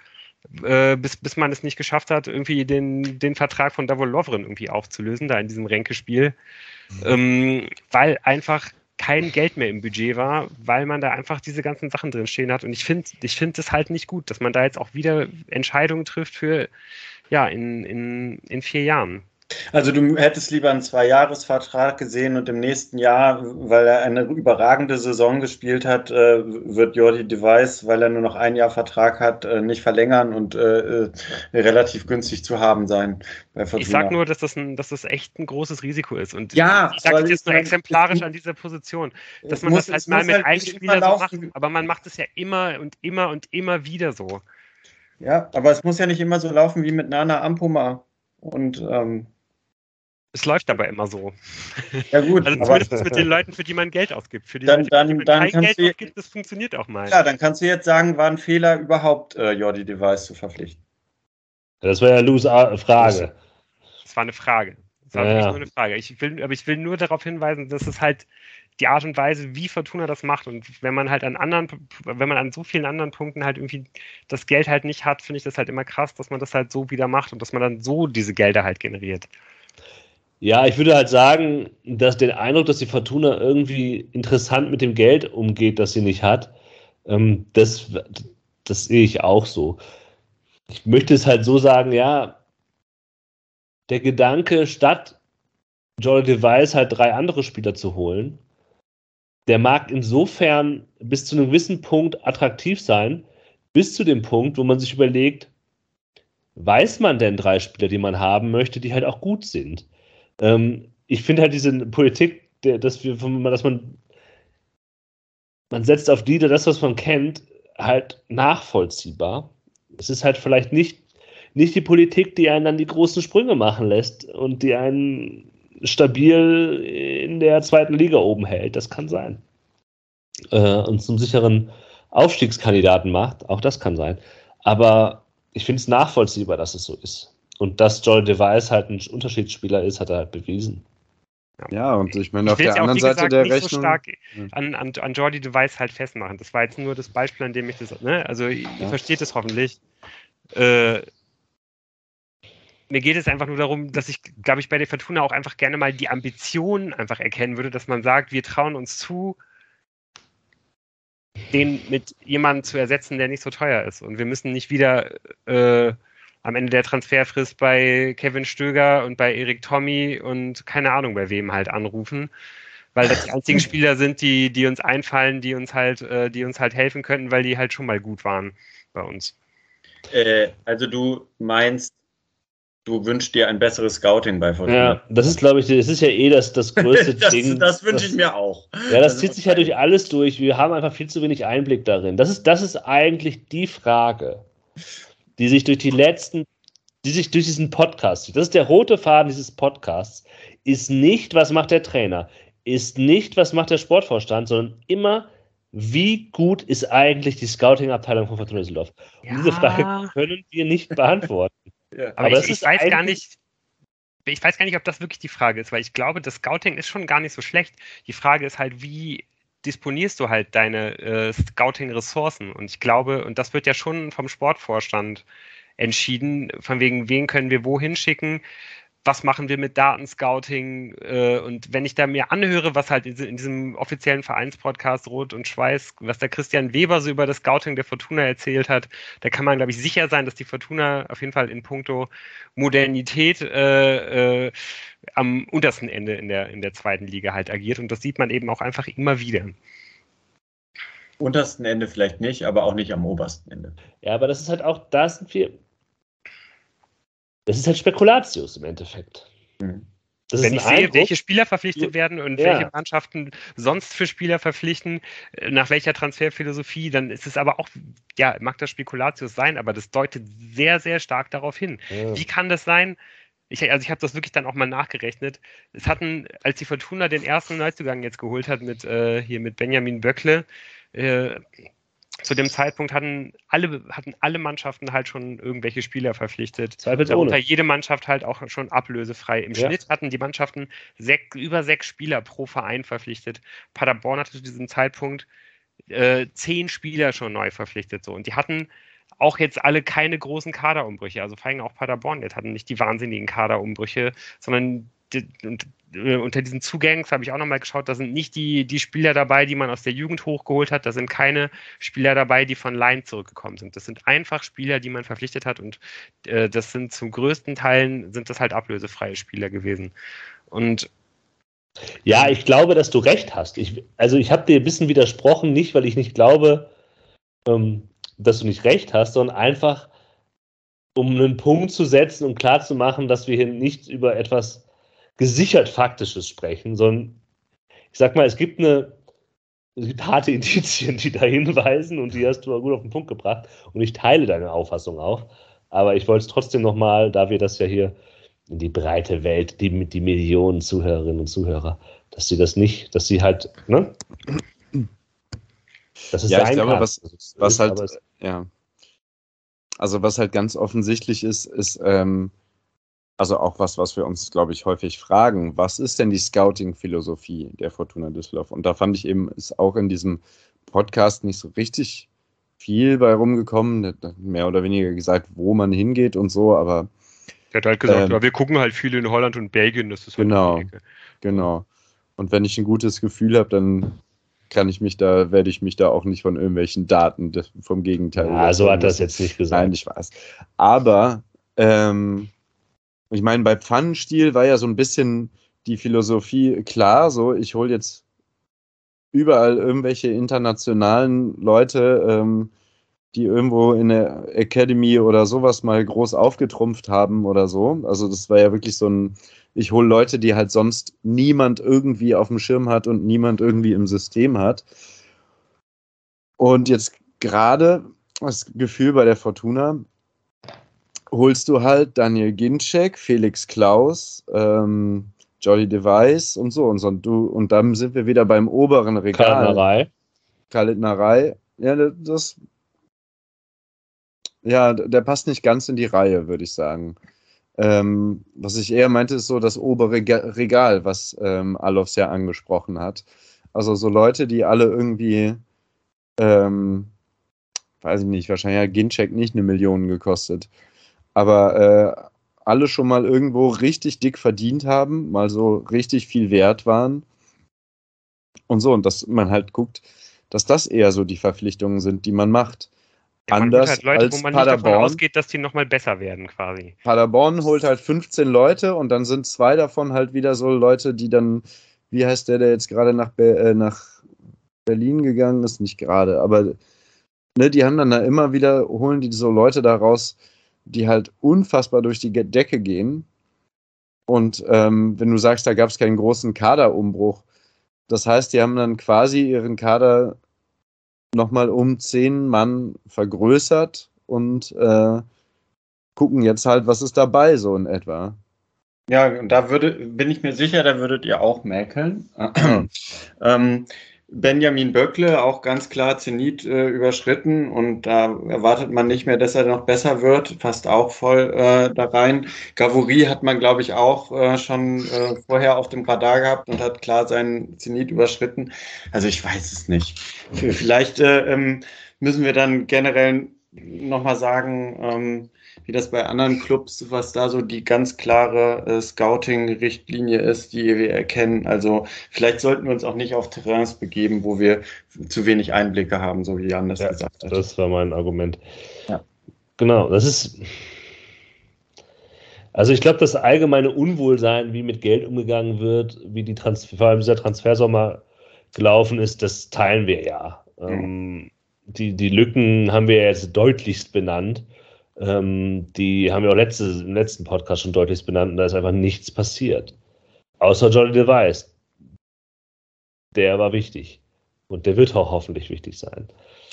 bis man es nicht geschafft hat, irgendwie den Vertrag von Davor Lovren irgendwie aufzulösen, da in diesem Ränkespiel, weil einfach kein Geld mehr im Budget war, weil man da einfach diese ganzen Sachen drin stehen hat. Und ich finde es halt nicht gut, dass man da jetzt auch wieder Entscheidungen trifft für, ja, in 4 Jahren. Also du hättest lieber einen 2-Jahres-Vertrag gesehen und im nächsten Jahr, weil er eine überragende Saison gespielt hat, wird Jordi de Wijs, weil er nur noch 1 Jahr Vertrag hat, nicht verlängern und relativ günstig zu haben sein bei Fortuna. Ich sag nur, dass das echt ein großes Risiko ist. Und ja, ich sage das jetzt nur exemplarisch an dieser Position, dass man das halt mal mit einem Spieler so macht, aber man macht es ja immer und immer und immer wieder so. Ja, aber es muss ja nicht immer so laufen wie mit Nana Ampoma. Und es läuft aber immer so. Ja gut, also zumindest mit den Leuten, für die man Geld ausgibt. Für die dann, Leute, für die man dann kein Geld ausgibt, das funktioniert auch mal. Klar, dann kannst du jetzt sagen, war ein Fehler überhaupt, Jordi de Wijs zu verpflichten. Das war ja Lus Frage. Das war eine Frage. Das war wirklich nur eine Frage. Ich will nur darauf hinweisen, dass es halt die Art und Weise, wie Fortuna das macht, und wenn man halt wenn man an so vielen anderen Punkten halt irgendwie das Geld halt nicht hat, finde ich das halt immer krass, dass man das halt so wieder macht und dass man dann so diese Gelder halt generiert. Ja, ich würde halt sagen, dass den Eindruck, dass die Fortuna irgendwie interessant mit dem Geld umgeht, das sie nicht hat, das sehe ich auch so. Ich möchte es halt so sagen, ja, der Gedanke, statt Jordi de Wijs halt 3 andere Spieler zu holen, der mag insofern bis zu einem gewissen Punkt attraktiv sein, bis zu dem Punkt, wo man sich überlegt, weiß man denn 3 Spieler, die man haben möchte, die halt auch gut sind? Ich finde halt diese Politik, dass man setzt auf das, was man kennt, halt nachvollziehbar. Es ist halt vielleicht nicht die Politik, die einen dann die großen Sprünge machen lässt und die einen stabil in der 2. Liga oben hält. Das kann sein. Und zum sicheren Aufstiegskandidaten macht. Auch das kann sein. Aber ich finde es nachvollziehbar, dass es so ist. Und dass Jordi de Wijs halt ein Unterschiedsspieler ist, hat er halt bewiesen. Ja, und ich meine, auf der anderen Seite der Rechnung... so stark an Jordi de Wijs halt festmachen. Das war jetzt nur das Beispiel, an dem ich das... Ne? Also ihr versteht es hoffentlich. Mir geht es einfach nur darum, dass ich, glaube ich, bei der Fortuna auch einfach gerne mal die Ambition einfach erkennen würde, dass man sagt, wir trauen uns zu, den mit jemandem zu ersetzen, der nicht so teuer ist. Und wir müssen nicht wieder am Ende der Transferfrist bei Kevin Stöger und bei Erik Tommy und keine Ahnung bei wem halt anrufen, weil das die einzigen Spieler sind, die uns einfallen, die uns halt helfen könnten, weil die halt schon mal gut waren bei uns. Also du meinst, du wünschst dir ein besseres Scouting bei Fortuna? Ja, das ist, glaube ich, das ist ja das größte Ding. Das wünsche ich mir auch. Ja, das zieht sich ja durch alles durch. Wir haben einfach viel zu wenig Einblick darin. Das ist eigentlich die Frage, die sich durch diesen Podcast, das ist der rote Faden dieses Podcasts, ist nicht, was macht der Trainer, ist nicht, was macht der Sportvorstand, sondern immer, wie gut ist eigentlich die Scouting-Abteilung von Fortuna Düsseldorf? Und diese Frage können wir nicht beantworten. Ja. Aber ich weiß gar nicht, ob das wirklich die Frage ist, weil ich glaube, das Scouting ist schon gar nicht so schlecht. Die Frage ist halt, wie disponierst du halt deine Scouting-Ressourcen? Und ich glaube, und das wird ja schon vom Sportvorstand entschieden, von wegen, wen können wir wohin schicken, was machen wir mit Datenscouting, und wenn ich da mir anhöre, was halt in diesem offiziellen Vereinspodcast Rot und Schweiß, was der Christian Weber so über das Scouting der Fortuna erzählt hat, da kann man, glaube ich, sicher sein, dass die Fortuna auf jeden Fall in puncto Modernität am untersten Ende in der 2. Liga halt agiert, und das sieht man eben auch einfach immer wieder. Untersten Ende vielleicht nicht, aber auch nicht am obersten Ende. Ja, aber das ist halt auch, das ist halt Spekulatius im Endeffekt. Wenn ich sehe, welche Spieler verpflichtet werden und welche Mannschaften sonst für Spieler verpflichten, nach welcher Transferphilosophie, dann ist es aber auch, ja, mag das Spekulatius sein, aber das deutet sehr, sehr stark darauf hin. Ja. Wie kann das sein? Ich habe das wirklich dann auch mal nachgerechnet. Es hatten, als die Fortuna den ersten Neuzugang jetzt geholt hat mit Benjamin Böckle, zu dem Zeitpunkt hatten alle Mannschaften halt schon irgendwelche Spieler verpflichtet. Darunter jede Mannschaft halt auch schon ablösefrei. Im Schnitt hatten die Mannschaften über 6 Spieler pro Verein verpflichtet. Paderborn hatte zu diesem Zeitpunkt 10 Spieler schon neu verpflichtet. So. Und die hatten auch jetzt alle keine großen Kaderumbrüche. Also vor allem auch Paderborn, jetzt hatten nicht die wahnsinnigen Kaderumbrüche, sondern unter diesen Zugängen, das habe ich auch nochmal geschaut, da sind nicht die Spieler dabei, die man aus der Jugend hochgeholt hat, da sind keine Spieler dabei, die von Laien zurückgekommen sind. Das sind einfach Spieler, die man verpflichtet hat und das sind zum größten Teilen sind das halt ablösefreie Spieler gewesen. Und ja, ich glaube, dass du recht hast. Ich habe dir ein bisschen widersprochen, nicht, weil ich nicht glaube, dass du nicht recht hast, sondern einfach, um einen Punkt zu setzen und klarzumachen, dass wir hier nicht über etwas gesichert Faktisches sprechen, sondern ich sag mal, es gibt harte Indizien, die da hinweisen und die hast du gut auf den Punkt gebracht und ich teile deine Auffassung auch, aber ich wollte es trotzdem nochmal, da wir das ja hier in die breite Welt, die Millionen Zuhörerinnen und Zuhörer, dass sie das nicht, dass sie halt, ne? Das ist ja, ich glaube, was halt ganz offensichtlich ist, also auch was wir uns, glaube ich, häufig fragen, was ist denn die Scouting-Philosophie der Fortuna Düsseldorf? Und da fand ich eben, ist auch in diesem Podcast nicht so richtig viel bei rumgekommen, mehr oder weniger gesagt, wo man hingeht und so, aber der hat halt gesagt, ja, wir gucken halt viel in Holland und Belgien, das ist halt genau. Und wenn ich ein gutes Gefühl habe, dann werde ich mich da auch nicht von irgendwelchen Daten vom Gegenteil. Ja, so hat das jetzt nicht gesagt. Nein, ich weiß. Aber ich meine, bei Pfannenstiel war ja so ein bisschen die Philosophie klar, so ich hole jetzt überall irgendwelche internationalen Leute, die irgendwo in der Academy oder sowas mal groß aufgetrumpft haben oder so. Also das war ja wirklich so ich hole Leute, die halt sonst niemand irgendwie auf dem Schirm hat und niemand irgendwie im System hat. Und jetzt gerade das Gefühl bei der Fortuna, holst du halt Daniel Ginczek, Felix Klaus, Jolly Device und so. Und dann sind wir wieder beim oberen Regal. Kalitnerei. Ja, der passt nicht ganz in die Reihe, würde ich sagen. Was ich eher meinte, ist so das obere Regal, was Alofs ja angesprochen hat. Also so Leute, die alle irgendwie, weiß ich nicht, wahrscheinlich hat Ginczek nicht 1 Million gekostet, aber alle schon mal irgendwo richtig dick verdient haben, mal so richtig viel wert waren und so. Und dass man halt guckt, dass das eher so die Verpflichtungen sind, die man macht. Ja, man anders holt halt Leute, als wo man Paderborn. nicht davon ausgeht, dass die nochmal besser werden quasi. Paderborn holt halt 15 Leute und dann sind 2 davon halt wieder so Leute, die dann, wie heißt der jetzt gerade nach Berlin gegangen ist? Nicht gerade, aber ne, die haben dann da immer wieder, holen die so Leute da raus, die halt unfassbar durch die Decke gehen. Und wenn du sagst, da gab es keinen großen Kaderumbruch, das heißt, die haben dann quasi ihren Kader nochmal um 10 Mann vergrößert und gucken jetzt halt, was ist dabei, so in etwa. Ja, und bin ich mir sicher, da würdet ihr auch mäkeln. Benjamin Böckle auch ganz klar Zenit überschritten und da erwartet man nicht mehr, dass er noch besser wird, passt auch voll da rein. Gavouri hat man, glaube ich, auch schon vorher auf dem Radar gehabt und hat klar seinen Zenit überschritten. Also ich weiß es nicht. Vielleicht müssen wir dann generell nochmal sagen, wie das bei anderen Clubs, was da so die ganz klare Scouting-Richtlinie ist, die wir erkennen. Also vielleicht sollten wir uns auch nicht auf Terrains begeben, wo wir zu wenig Einblicke haben, so wie Jan das gesagt hat. Das war mein Argument. Ja. Genau, das ist. Also ich glaube, das allgemeine Unwohlsein, wie mit Geld umgegangen wird, wie vor allem dieser Transfersommer gelaufen ist, das teilen wir ja. Die Lücken haben wir jetzt deutlichst benannt. Die haben wir auch im letzten Podcast schon deutlichst benannt und da ist einfach nichts passiert. Außer Jolly Device. Der war wichtig. Und der wird auch hoffentlich wichtig sein.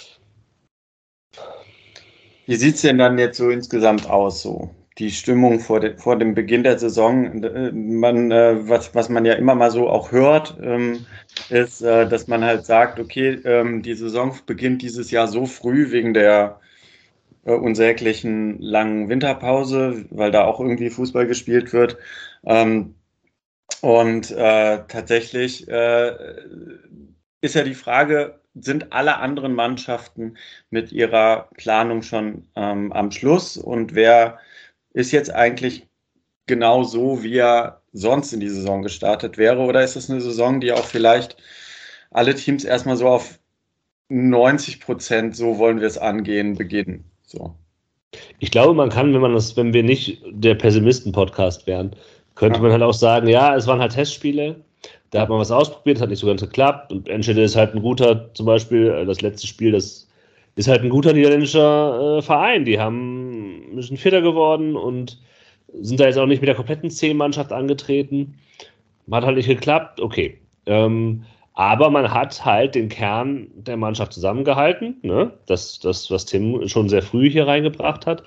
Wie sieht es denn dann jetzt so insgesamt aus, so? Die Stimmung vor dem Beginn der Saison, was man ja immer mal so auch hört, ist, dass man halt sagt, okay, die Saison beginnt dieses Jahr so früh wegen der unsäglichen langen Winterpause, weil da auch irgendwie Fußball gespielt wird. Und tatsächlich ist ja die Frage, sind alle anderen Mannschaften mit ihrer Planung schon am Schluss und wer ist jetzt eigentlich genau so, wie er sonst in die Saison gestartet wäre? Oder ist es eine Saison, die auch vielleicht alle Teams erstmal so auf 90%, so wollen wir es angehen, beginnen? So. Ich glaube, man kann, wenn wir nicht der Pessimisten-Podcast wären, könnte man halt auch sagen, ja, es waren halt Testspiele, da hat man was ausprobiert, hat nicht so ganz geklappt und Enschede ist halt ein guter, zum Beispiel das letzte Spiel, das ist halt ein guter niederländischer Verein, die sind Vierter geworden und sind da jetzt auch nicht mit der kompletten C-Mannschaft angetreten, hat halt nicht geklappt, okay. Aber man hat halt den Kern der Mannschaft zusammengehalten, ne? Das, was Tim schon sehr früh hier reingebracht hat.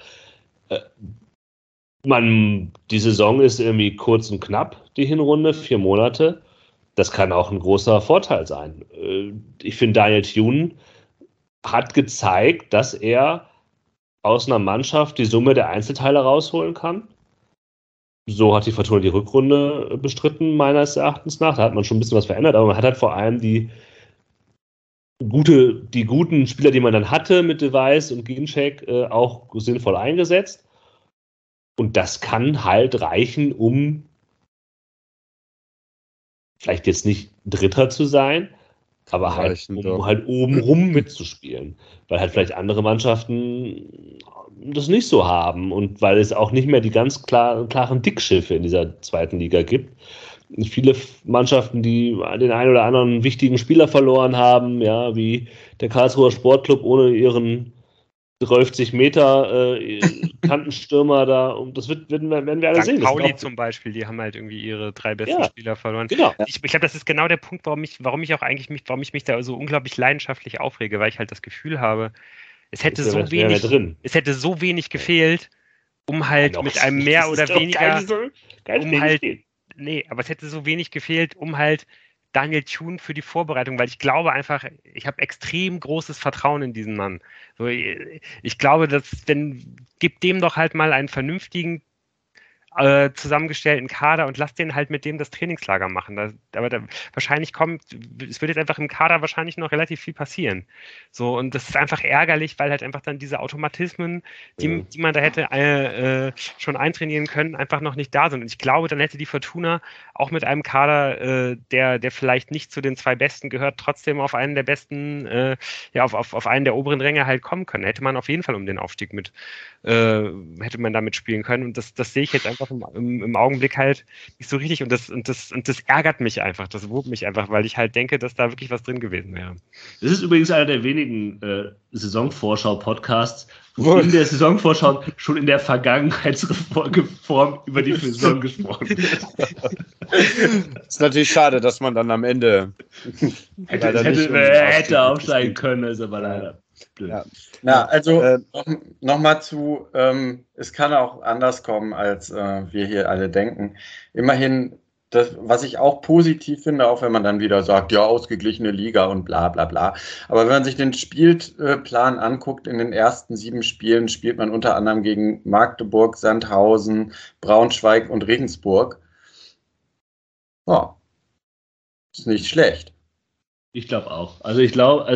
Die Saison ist irgendwie kurz und knapp, die Hinrunde, 4 Monate. Das kann auch ein großer Vorteil sein. Ich finde, Daniel Thune hat gezeigt, dass er aus einer Mannschaft die Summe der Einzelteile rausholen kann. So hat die Fortuna die Rückrunde bestritten, meines Erachtens nach. Da hat man schon ein bisschen was verändert, aber man hat halt vor allem die guten Spieler, die man dann hatte mit Device und Ginczek, auch sinnvoll eingesetzt. Und das kann halt reichen, um vielleicht jetzt nicht Dritter zu sein, aber halt, um halt oben rum mitzuspielen. Weil halt vielleicht andere Mannschaften das nicht so haben und weil es auch nicht mehr die ganz klaren Dickschiffe in dieser zweiten Liga gibt. Viele Mannschaften, die den einen oder anderen wichtigen Spieler verloren haben, ja, wie der Karlsruher Sportclub ohne ihren 30 Meter Kantenstürmer da, und das werden wir alle sehen. Pauli zum Beispiel, die haben halt irgendwie ihre 3 besten Spieler verloren. Genau. Ich glaube, das ist genau der Punkt, warum ich mich da so unglaublich leidenschaftlich aufrege, weil ich halt das Gefühl habe, es hätte so wenig gefehlt, um halt mit einem mehr oder weniger, aber es hätte so wenig gefehlt, um halt Daniel Thune für die Vorbereitung, weil ich glaube einfach, ich habe extrem großes Vertrauen in diesen Mann. So, ich glaube, gib dem doch halt mal einen vernünftigen zusammengestellten Kader und lass den halt mit dem das Trainingslager machen. Wahrscheinlich es wird jetzt einfach im Kader wahrscheinlich noch relativ viel passieren. So, und das ist einfach ärgerlich, weil halt einfach dann diese Automatismen, die man da hätte schon eintrainieren können, einfach noch nicht da sind. Und ich glaube, dann hätte die Fortuna auch mit einem Kader, der vielleicht nicht zu den 2 Besten gehört, trotzdem auf einen der besten, auf einen der oberen Ränge halt kommen können. Hätte man auf jeden Fall um den Aufstieg hätte man damit spielen können. Und das sehe ich jetzt einfach im Augenblick halt nicht so richtig. Und das ärgert mich einfach. Das wurmt mich einfach, weil ich halt denke, dass da wirklich was drin gewesen wäre. Das ist übrigens einer der wenigen Saisonvorschau-Podcasts, wo in der Saisonvorschau schon in der Vergangenheitsform über die Saison gesprochen wird. Ist natürlich schade, dass man dann am Ende hätte aufsteigen können, ist aber leider blöd. Ja, also nochmal zu, es kann auch anders kommen, als wir hier alle denken. Immerhin, was ich auch positiv finde, auch wenn man dann wieder sagt, ja, ausgeglichene Liga und bla bla bla. Aber wenn man sich den Spielplan anguckt, in den ersten 7 Spielen spielt man unter anderem gegen Magdeburg, Sandhausen, Braunschweig und Regensburg. Ja, ist nicht schlecht. Ich glaube auch. Ich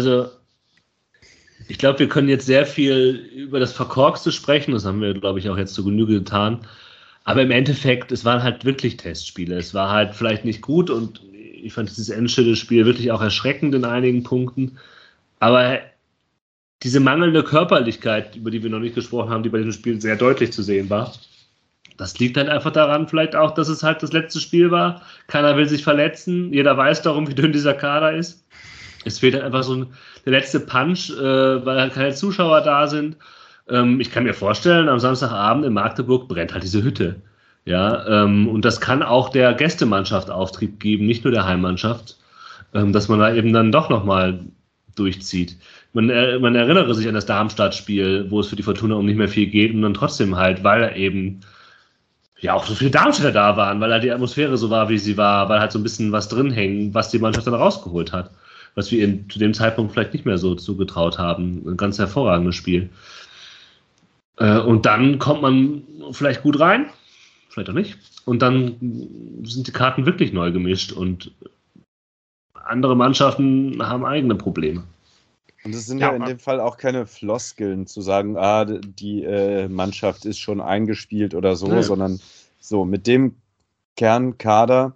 glaube, wir können jetzt sehr viel über das Verkorkste sprechen. Das haben wir, glaube ich, auch jetzt zur Genüge getan. Aber im Endeffekt, es waren halt wirklich Testspiele. Es war halt vielleicht nicht gut und ich fand dieses Enschede-Spiel wirklich auch erschreckend in einigen Punkten. Aber diese mangelnde Körperlichkeit, über die wir noch nicht gesprochen haben, die bei diesem Spiel sehr deutlich zu sehen war, das liegt halt einfach daran, vielleicht auch, dass es halt das letzte Spiel war. Keiner will sich verletzen. Jeder weiß darum, wie dünn dieser Kader ist. Es fehlt halt einfach so der letzte Punch, weil halt keine Zuschauer da sind. Ich kann mir vorstellen, am Samstagabend in Magdeburg brennt halt diese Hütte. Ja, und das kann auch der Gästemannschaft Auftrieb geben, nicht nur der Heimmannschaft, dass man da eben dann doch nochmal durchzieht. Man erinnere sich an das Darmstadt-Spiel, wo es für die Fortuna um nicht mehr viel geht und dann trotzdem halt, weil eben ja auch so viele Darmstädter da waren, weil halt die Atmosphäre so war, wie sie war, weil halt so ein bisschen was drin hängt, was die Mannschaft dann rausgeholt hat. Was wir zu dem Zeitpunkt vielleicht nicht mehr so zugetraut haben. Ein ganz hervorragendes Spiel. Und dann kommt man vielleicht gut rein, vielleicht auch nicht. Und dann sind die Karten wirklich neu gemischt. Und andere Mannschaften haben eigene Probleme. Und es sind ja in dem Fall auch keine Floskeln zu sagen, die Mannschaft ist schon eingespielt oder so, sondern so mit dem Kernkader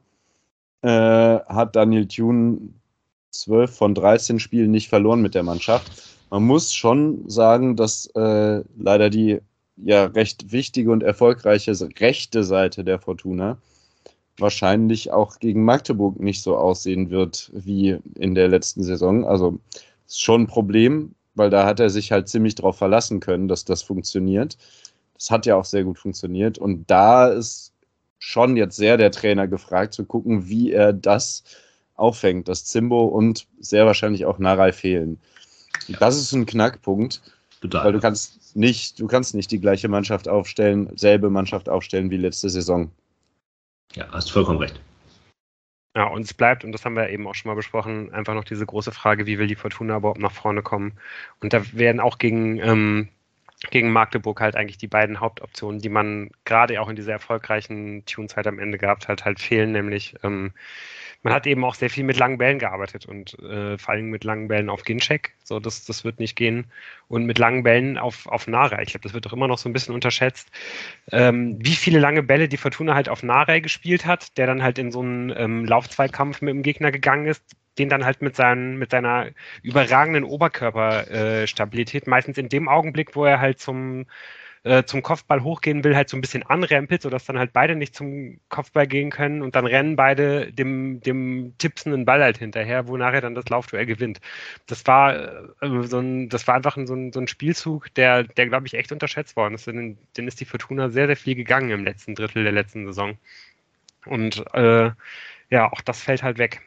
hat Daniel Thune 12 von 13 Spielen nicht verloren mit der Mannschaft. Man muss schon sagen, dass leider die ja recht wichtige und erfolgreiche rechte Seite der Fortuna wahrscheinlich auch gegen Magdeburg nicht so aussehen wird wie in der letzten Saison. Also ist schon ein Problem, weil da hat er sich halt ziemlich drauf verlassen können, dass das funktioniert. Das hat ja auch sehr gut funktioniert. Und da ist schon jetzt sehr der Trainer gefragt, zu gucken, wie er das auffängt, dass Zimbo und sehr wahrscheinlich auch Narei fehlen. Und das ist ein Knackpunkt, weil du kannst nicht die gleiche Mannschaft aufstellen, selbe Mannschaft aufstellen wie letzte Saison. Ja, hast vollkommen recht. Ja, und es bleibt, und das haben wir eben auch schon mal besprochen, einfach noch diese große Frage, wie will die Fortuna überhaupt nach vorne kommen? Und da werden auch gegen Magdeburg halt eigentlich die beiden Hauptoptionen, die man gerade auch in dieser erfolgreichen Tune-Zeit am Ende gehabt hat, halt fehlen, nämlich man hat eben auch sehr viel mit langen Bällen gearbeitet und vor allem mit langen Bällen auf Ginczek, so das wird nicht gehen, und mit langen Bällen auf Narei. Ich glaube, das wird doch immer noch so ein bisschen unterschätzt, wie viele lange Bälle die Fortuna halt auf Narei gespielt hat, der dann halt in so einen Laufzweikampf mit dem Gegner gegangen ist, den dann halt mit seiner überragenden Oberkörperstabilität meistens in dem Augenblick, wo er halt zum Kopfball hochgehen will, halt so ein bisschen anrempelt, sodass dann halt beide nicht zum Kopfball gehen können und dann rennen beide dem tippsenden Ball halt hinterher, wo nachher dann das Laufduell gewinnt. Das war einfach so ein Spielzug, der glaube ich echt unterschätzt worden ist. Denn ist die Fortuna sehr, sehr viel gegangen im letzten Drittel der letzten Saison. Und auch das fällt halt weg.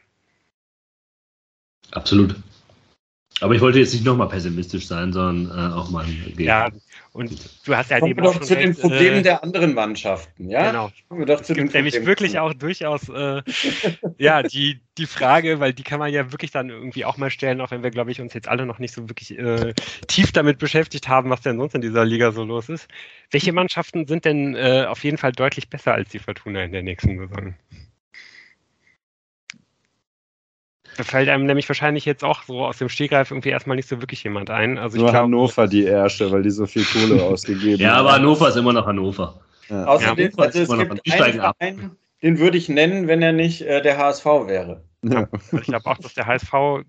Absolut. Aber ich wollte jetzt nicht nochmal pessimistisch sein, sondern auch mal Ja, und du hast ja halt eben auch schon zu den Problemen der anderen Mannschaften, ja? Genau. Kommen wir doch zu den nämlich wirklich auch durchaus die Frage, weil die kann man ja wirklich dann irgendwie auch mal stellen, auch wenn wir, glaube ich, uns jetzt alle noch nicht so wirklich tief damit beschäftigt haben, was denn sonst in dieser Liga so los ist. Welche Mannschaften sind denn auf jeden Fall deutlich besser als die Fortuna in der nächsten Saison? Da fällt einem nämlich wahrscheinlich jetzt auch so aus dem Stegreif irgendwie erstmal nicht so wirklich jemand ein. Also nur Hannover die Erste, weil die so viel Kohle ausgegeben haben. Ja, aber Hannover ist immer noch Hannover. Ja. Außerdem, es gibt einen Verein, den würde ich nennen, wenn er nicht der HSV wäre. Ja. Ich glaube auch, dass der HSV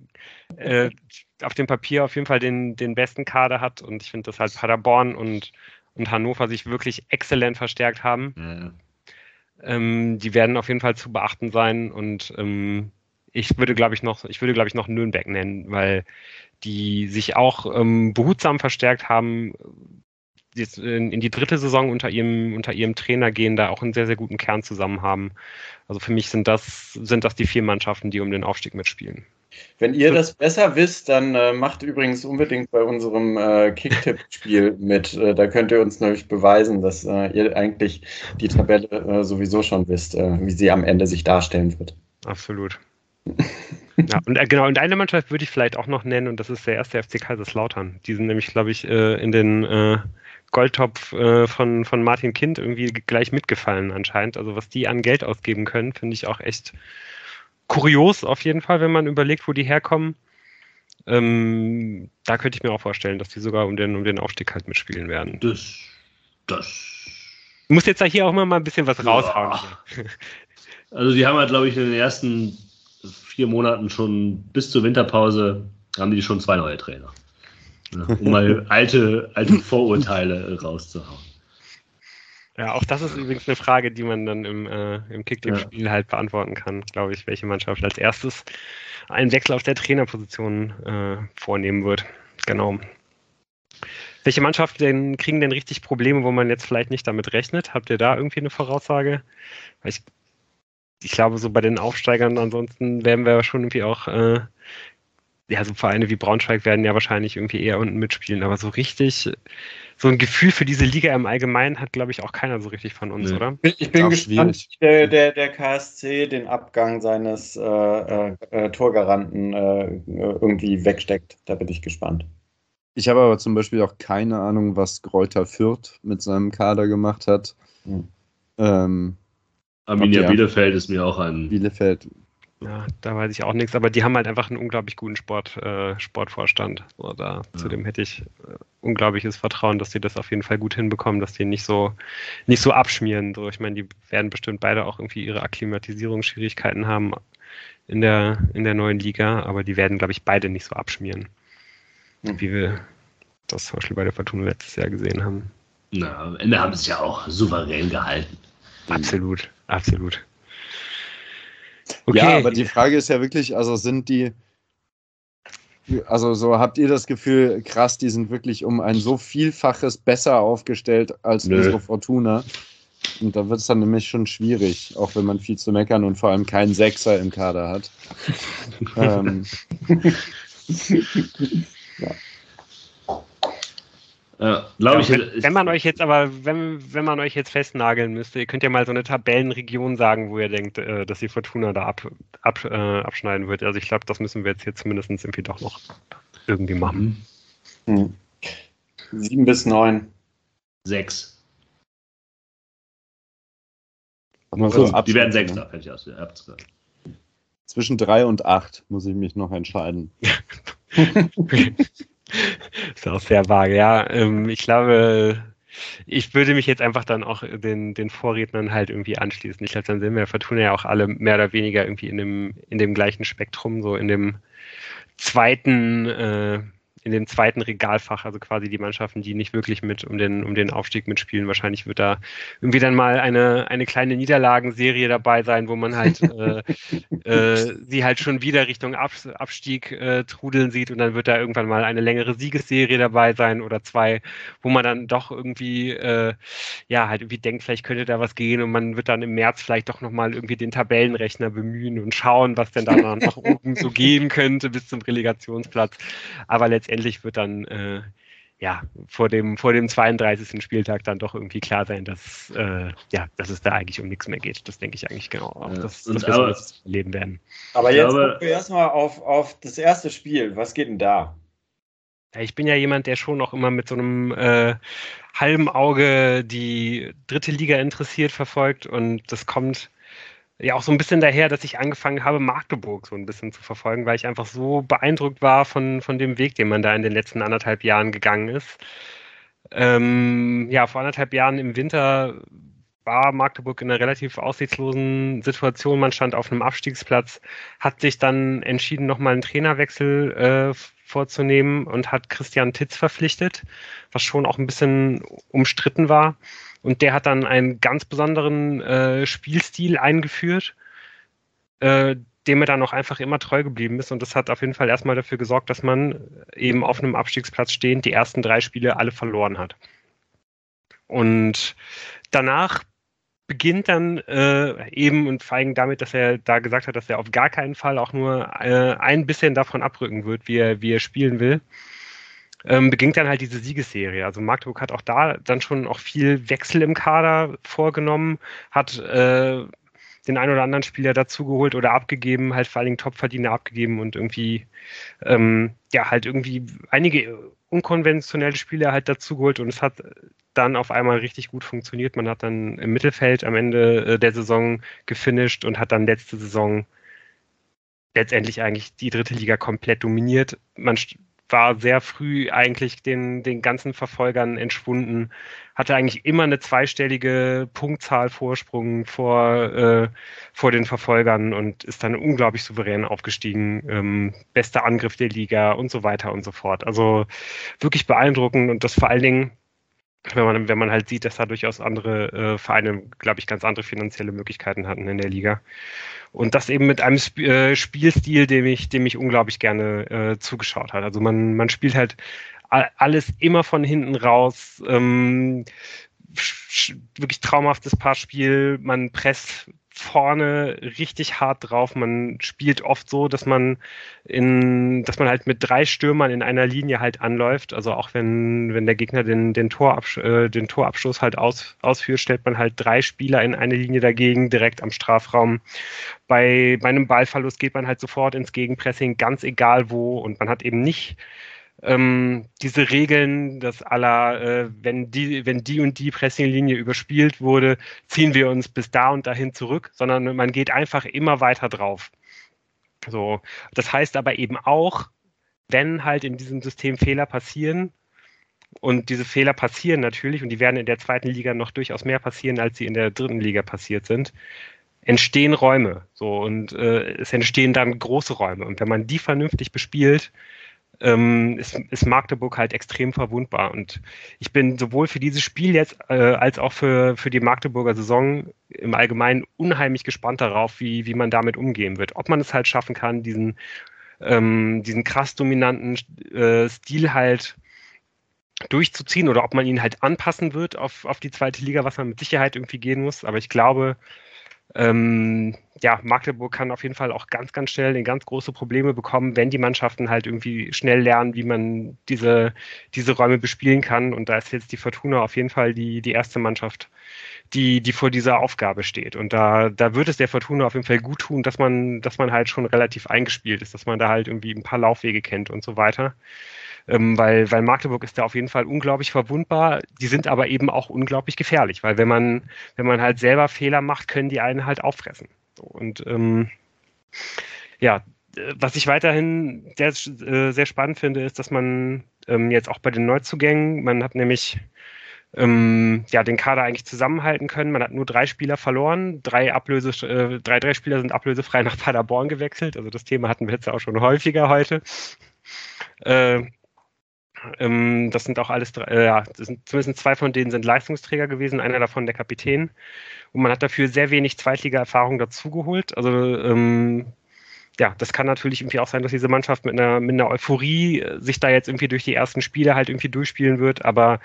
auf dem Papier auf jeden Fall den besten Kader hat, und ich finde, dass halt Paderborn und Hannover sich wirklich exzellent verstärkt haben. Ja. Die werden auf jeden Fall zu beachten sein, und ich würde, glaube ich, noch Nürnberg nennen, weil die sich auch behutsam verstärkt haben, jetzt in die dritte Saison unter ihrem Trainer gehen, da auch einen sehr, sehr guten Kern zusammen haben. Also für mich sind das die 4 Mannschaften, die um den Aufstieg mitspielen. Wenn ihr das besser wisst, dann macht übrigens unbedingt bei unserem Kicktipp-Spiel mit. Da könnt ihr uns nämlich beweisen, dass ihr eigentlich die Tabelle sowieso schon wisst, wie sie am Ende sich darstellen wird. Absolut. Ja, und eine Mannschaft würde ich vielleicht auch noch nennen, und das ist der erste FC Kaiserslautern. Die sind nämlich, glaube ich, in den Goldtopf von Martin Kind irgendwie gleich mitgefallen anscheinend. Also was die an Geld ausgeben können, finde ich auch echt kurios auf jeden Fall, wenn man überlegt, wo die herkommen. Da könnte ich mir auch vorstellen, dass die sogar um den Aufstieg halt mitspielen werden. Das. Du musst jetzt da hier auch mal ein bisschen was raushauen. Also die haben halt, glaube ich, in den ersten 4 Monaten schon bis zur Winterpause haben die schon 2 neue Trainer. Um mal alte Vorurteile rauszuhauen. Ja, auch das ist übrigens eine Frage, die man dann im Kicktipp-Spiel halt beantworten kann, glaube ich, welche Mannschaft als erstes einen Wechsel auf der Trainerposition vornehmen wird. Genau. Welche Mannschaften kriegen denn richtig Probleme, wo man jetzt vielleicht nicht damit rechnet? Habt ihr da irgendwie eine Voraussage? Weil ich glaube, so bei den Aufsteigern ansonsten werden wir schon irgendwie auch, so Vereine wie Braunschweig werden ja wahrscheinlich irgendwie eher unten mitspielen, aber so richtig, so ein Gefühl für diese Liga im Allgemeinen hat, glaube ich, auch keiner so richtig von uns, oder? Ich bin gespannt, wie der KSC den Abgang seines Torgaranten irgendwie wegsteckt. Da bin ich gespannt. Ich habe aber zum Beispiel auch keine Ahnung, was Greuther Fürth mit seinem Kader gemacht hat. Arminia Bielefeld ist mir auch ein... Bielefeld. Ja, da weiß ich auch nichts, aber die haben halt einfach einen unglaublich guten Sportvorstand. So, zudem hätte ich unglaubliches Vertrauen, dass die das auf jeden Fall gut hinbekommen, dass die nicht so abschmieren. So, ich meine, die werden bestimmt beide auch irgendwie ihre Akklimatisierungsschwierigkeiten haben in der neuen Liga, aber die werden, glaube ich, beide nicht so abschmieren, wie wir das zum Beispiel bei der Fortuna letztes Jahr gesehen haben. Na, am Ende haben sie es ja auch souverän gehalten. Absolut. Okay. Ja, aber die Frage ist ja wirklich, also so habt ihr das Gefühl, krass, die sind wirklich um ein so Vielfaches besser aufgestellt als unsere Fortuna. Und da wird es dann nämlich schon schwierig, auch wenn man viel zu meckern und vor allem keinen Sechser im Kader hat. Ja. Glaube ich. Wenn man euch jetzt festnageln müsste, ihr könnt ja mal so eine Tabellenregion sagen, wo ihr denkt, dass die Fortuna da abschneiden wird. Also ich glaube, das müssen wir jetzt hier zumindest irgendwie doch noch irgendwie machen. 7 bis 9. 6. So, die werden 6 da, fertig aus. Zwischen 3 und 8 muss ich mich noch entscheiden. Ist auch sehr vage, ja. Ich glaube, ich würde mich jetzt einfach dann auch den Vorrednern halt irgendwie anschließen. Ich glaube, dann sind wir Fortuna ja auch alle mehr oder weniger irgendwie in dem gleichen Spektrum, so in dem zweiten Regalfach, also quasi die Mannschaften, die nicht wirklich um den Aufstieg mitspielen. Wahrscheinlich wird da irgendwie dann mal eine kleine Niederlagenserie dabei sein, wo man halt sie halt schon wieder Richtung Abstieg trudeln sieht, und dann wird da irgendwann mal eine längere Siegesserie dabei sein oder 2, wo man dann doch irgendwie halt irgendwie denkt, vielleicht könnte da was gehen, und man wird dann im März vielleicht doch nochmal irgendwie den Tabellenrechner bemühen und schauen, was denn da noch nach oben so gehen könnte bis zum Relegationsplatz. Aber letztendlich wird dann vor dem 32. Spieltag dann doch irgendwie klar sein, dass es da eigentlich um nichts mehr geht. Das denke ich eigentlich genau auch, dass wir das erleben werden. Aber jetzt gucken wir erstmal auf das erste Spiel. Was geht denn da? Ja, ich bin ja jemand, der schon auch immer mit so einem halben Auge die dritte Liga interessiert verfolgt, und das kommt ja auch so ein bisschen daher, dass ich angefangen habe, Magdeburg so ein bisschen zu verfolgen, weil ich einfach so beeindruckt war von dem Weg, den man da in den letzten 1,5 Jahren gegangen ist. Vor 1,5 Jahren im Winter war Magdeburg in einer relativ aussichtslosen Situation. Man stand auf einem Abstiegsplatz, hat sich dann entschieden, nochmal einen Trainerwechsel vorzunehmen und hat Christian Titz verpflichtet, was schon auch ein bisschen umstritten war. Und der hat dann einen ganz besonderen Spielstil eingeführt, dem er dann auch einfach immer treu geblieben ist. Und das hat auf jeden Fall erstmal dafür gesorgt, dass man eben auf einem Abstiegsplatz stehend die ersten 3 Spiele alle verloren hat. Und danach beginnt dann eben, und vor allem damit, dass er da gesagt hat, dass er auf gar keinen Fall auch nur ein bisschen davon abrücken wird, wie er spielen will, beginnt dann halt diese Siegesserie. Also Magdeburg hat auch da dann schon auch viel Wechsel im Kader vorgenommen, hat den einen oder anderen Spieler dazugeholt oder abgegeben, halt vor allen Dingen Topverdiener abgegeben und irgendwie halt irgendwie einige unkonventionelle Spieler halt dazugeholt, und es hat dann auf einmal richtig gut funktioniert. Man hat dann im Mittelfeld am Ende der Saison gefinisht und hat dann letzte Saison letztendlich eigentlich die dritte Liga komplett dominiert. Man war sehr früh eigentlich den ganzen Verfolgern entschwunden, hatte eigentlich immer eine zweistellige Punktzahl Vorsprung vor den Verfolgern und ist dann unglaublich souverän aufgestiegen, bester Angriff der Liga und so weiter und so fort. Also wirklich beeindruckend, und das vor allen Dingen, wenn man halt sieht, dass da durchaus andere Vereine, glaube ich, ganz andere finanzielle Möglichkeiten hatten in der Liga. Und das eben mit einem Spielstil, dem ich unglaublich gerne zugeschaut habe. Also man spielt halt alles immer von hinten raus. Wirklich traumhaftes Passspiel. Man presst vorne richtig hart drauf. Man spielt oft so, dass man halt mit 3 Stürmern in einer Linie halt anläuft. Also auch wenn der Gegner den Torabschluss halt ausführt, stellt man halt 3 Spieler in eine Linie dagegen, direkt am Strafraum. Bei einem Ballverlust geht man halt sofort ins Gegenpressing, ganz egal wo. Und man hat eben nicht diese Regeln, dass wenn die und die Pressinglinie überspielt wurde, ziehen wir uns bis da und dahin zurück, sondern man geht einfach immer weiter drauf. So, das heißt aber eben auch, wenn halt in diesem System Fehler passieren, und diese Fehler passieren natürlich, und die werden in der zweiten Liga noch durchaus mehr passieren, als sie in der dritten Liga passiert sind, entstehen Räume. So, und es entstehen dann große Räume. Und wenn man die vernünftig bespielt, ist Magdeburg halt extrem verwundbar. Und ich bin sowohl für dieses Spiel jetzt als auch für die Magdeburger Saison im Allgemeinen unheimlich gespannt darauf, wie man damit umgehen wird. Ob man es halt schaffen kann, diesen krass dominanten Stil halt durchzuziehen oder ob man ihn halt anpassen wird auf die zweite Liga, was man mit Sicherheit irgendwie gehen muss. Aber ich glaube, Magdeburg kann auf jeden Fall auch ganz, ganz schnell in ganz große Probleme bekommen, wenn die Mannschaften halt irgendwie schnell lernen, wie man diese Räume bespielen kann. Und da ist jetzt die Fortuna auf jeden Fall die erste Mannschaft, die vor dieser Aufgabe steht. Und da wird es der Fortuna auf jeden Fall gut tun, dass man halt schon relativ eingespielt ist, dass man da halt irgendwie ein paar Laufwege kennt und so weiter. Weil Magdeburg ist da auf jeden Fall unglaublich verwundbar. Die sind aber eben auch unglaublich gefährlich, weil wenn man halt selber Fehler macht, können die einen halt auffressen. Und was ich weiterhin sehr spannend finde, ist, dass man jetzt auch bei den Neuzugängen, man hat nämlich den Kader eigentlich zusammenhalten können. Man hat nur 3 Spieler verloren. 3 Spieler sind ablösefrei nach Paderborn gewechselt. Also das Thema hatten wir jetzt auch schon häufiger heute. Das sind auch alles zumindest 2 von denen sind Leistungsträger gewesen, einer davon der Kapitän. Und man hat dafür sehr wenig Zweitliga-Erfahrung dazugeholt. Also das kann natürlich irgendwie auch sein, dass diese Mannschaft mit einer Euphorie sich da jetzt irgendwie durch die ersten Spiele halt irgendwie durchspielen wird. Aber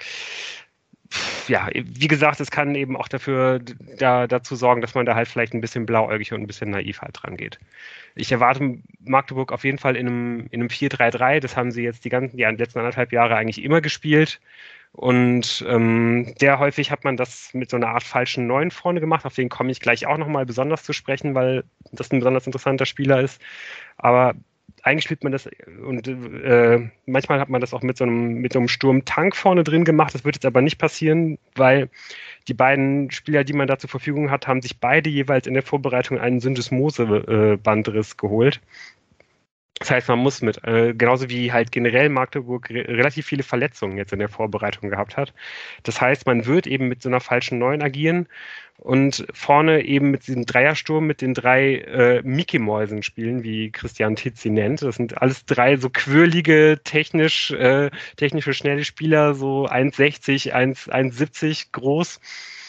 wie gesagt, es kann eben auch dazu sorgen, dass man da halt vielleicht ein bisschen blauäugig und ein bisschen naiv halt dran geht. Ich erwarte Magdeburg auf jeden Fall in einem 4-3-3. Das haben sie jetzt die letzten 1,5 Jahre eigentlich immer gespielt. Und sehr häufig hat man das mit so einer Art falschen 9 vorne gemacht. Auf den komme ich gleich auch nochmal besonders zu sprechen, weil das ein besonders interessanter Spieler ist. Aber eigentlich spielt man das und manchmal hat man das auch mit so einem Sturm-Tank vorne drin gemacht. Das wird jetzt aber nicht passieren, weil die beiden Spieler, die man da zur Verfügung hat, haben sich beide jeweils in der Vorbereitung einen Syndesmose-Bandriss geholt. Das heißt, man muss genauso wie halt generell Magdeburg relativ viele Verletzungen jetzt in der Vorbereitung gehabt hat. Das heißt, man wird eben mit so einer falschen 9 agieren und vorne eben mit diesem Dreiersturm mit den 3 Mickey-Mäusen spielen, wie Christian Titz sie nennt. Das sind alles 3 so quirlige, technische, schnelle Spieler, so 1,60, 1,70 groß.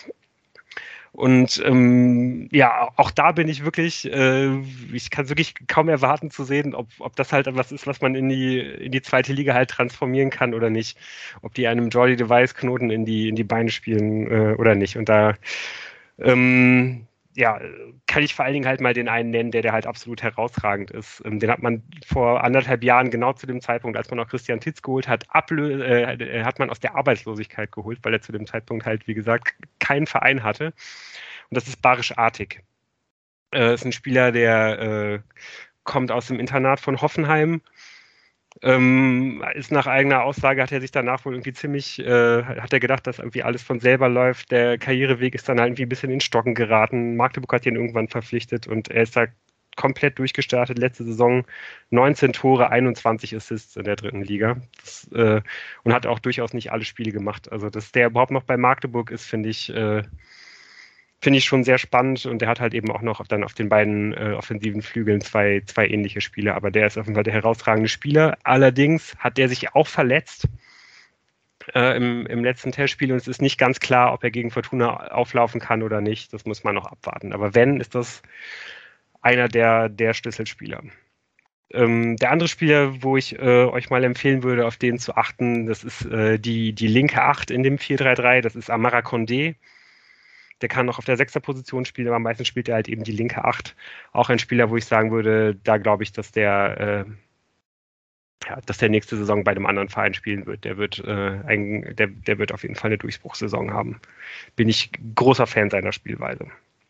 Und auch da bin ich wirklich, ich kann es wirklich kaum erwarten zu sehen, ob das halt was ist, was man in die zweite Liga halt transformieren kann oder nicht. Ob die einem Jordi Device Knoten in die Beine spielen oder nicht. Und da kann ich vor allen Dingen halt mal den einen nennen, der halt absolut herausragend ist. Den hat man vor 1,5 Jahren, genau zu dem Zeitpunkt, als man auch Christian Titz geholt hat, hat man aus der Arbeitslosigkeit geholt, weil er zu dem Zeitpunkt halt, wie gesagt, keinen Verein hatte. Und das ist Barisch Artig. Ist ein Spieler, der kommt aus dem Internat von Hoffenheim. Ist nach eigener Aussage, hat er sich danach wohl irgendwie hat er gedacht, dass irgendwie alles von selber läuft. Der Karriereweg ist dann halt irgendwie ein bisschen in Stocken geraten. Magdeburg hat ihn irgendwann verpflichtet und er ist da komplett durchgestartet. Letzte Saison 19 Tore, 21 Assists in der dritten Liga. Und hat auch durchaus nicht alle Spiele gemacht. Also, dass der überhaupt noch bei Magdeburg ist, finde ich schon sehr spannend und der hat halt eben auch noch dann auf den beiden offensiven Flügeln zwei ähnliche Spieler, aber der ist auf jeden Fall der herausragende Spieler. Allerdings hat der sich auch verletzt im letzten Testspiel und es ist nicht ganz klar, ob er gegen Fortuna auflaufen kann oder nicht. Das muss man noch abwarten. Aber wenn, ist das einer der Schlüsselspieler. Der andere Spieler, wo ich euch mal empfehlen würde, auf den zu achten, das ist die linke 8 in dem 4-3-3, das ist Amara Condé. Der kann noch auf der 6er Position spielen, aber meistens spielt er halt eben die linke 8. Auch ein Spieler, wo ich sagen würde, da glaube ich, dass der nächste Saison bei einem anderen Verein spielen wird. Der wird auf jeden Fall eine Durchbruchssaison haben. Bin ich großer Fan seiner Spielweise.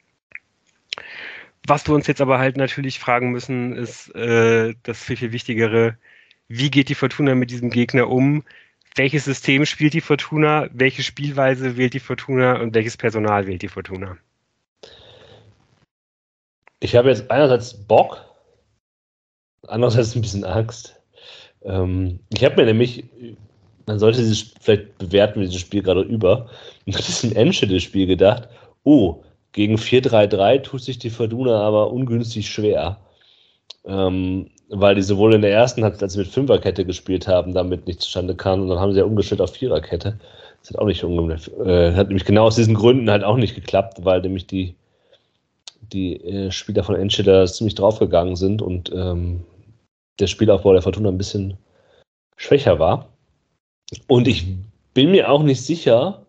Was wir uns jetzt aber halt natürlich fragen müssen, ist das viel, viel Wichtigere. Wie geht die Fortuna mit diesem Gegner um? Welches System spielt die Fortuna? Welche Spielweise wählt die Fortuna? Und welches Personal wählt die Fortuna? Ich habe jetzt einerseits Bock, andererseits ein bisschen Angst. Ich habe mir nämlich, man sollte dieses vielleicht bewerten, dieses Spiel gerade über, nach diesem Enschede-Spiel gedacht, gegen 4-3-3 tut sich die Fortuna aber ungünstig schwer. Weil die sowohl in der ersten Halbzeit, als sie mit Fünferkette gespielt haben, damit nicht zustande kam, und dann haben sie ja umgestellt auf Viererkette. Das hat auch nicht hat nämlich genau aus diesen Gründen halt auch nicht geklappt, weil nämlich die Spieler von Enschede ziemlich draufgegangen sind und der Spielaufbau der Fortuna ein bisschen schwächer war. Und ich bin mir auch nicht sicher,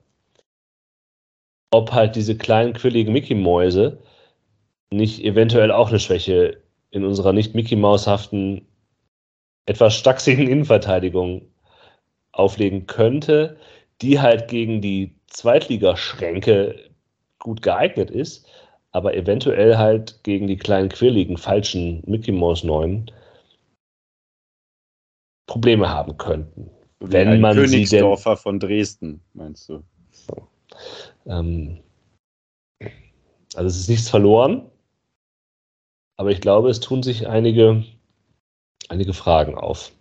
ob halt diese kleinen, quirligen Mickey-Mäuse nicht eventuell auch eine Schwäche in unserer nicht Mickey-Maus-haften, etwas stachsigen Innenverteidigung auflegen könnte, die halt gegen die Zweitligaschränke gut geeignet ist, aber eventuell halt gegen die kleinen, quirligen, falschen Mickey-Maus-Neuen Probleme haben könnten. Wie Wenn ein man Königsdorfer von Dresden, meinst du? Also es ist nichts verloren, aber ich glaube, es tun sich einige Fragen auf.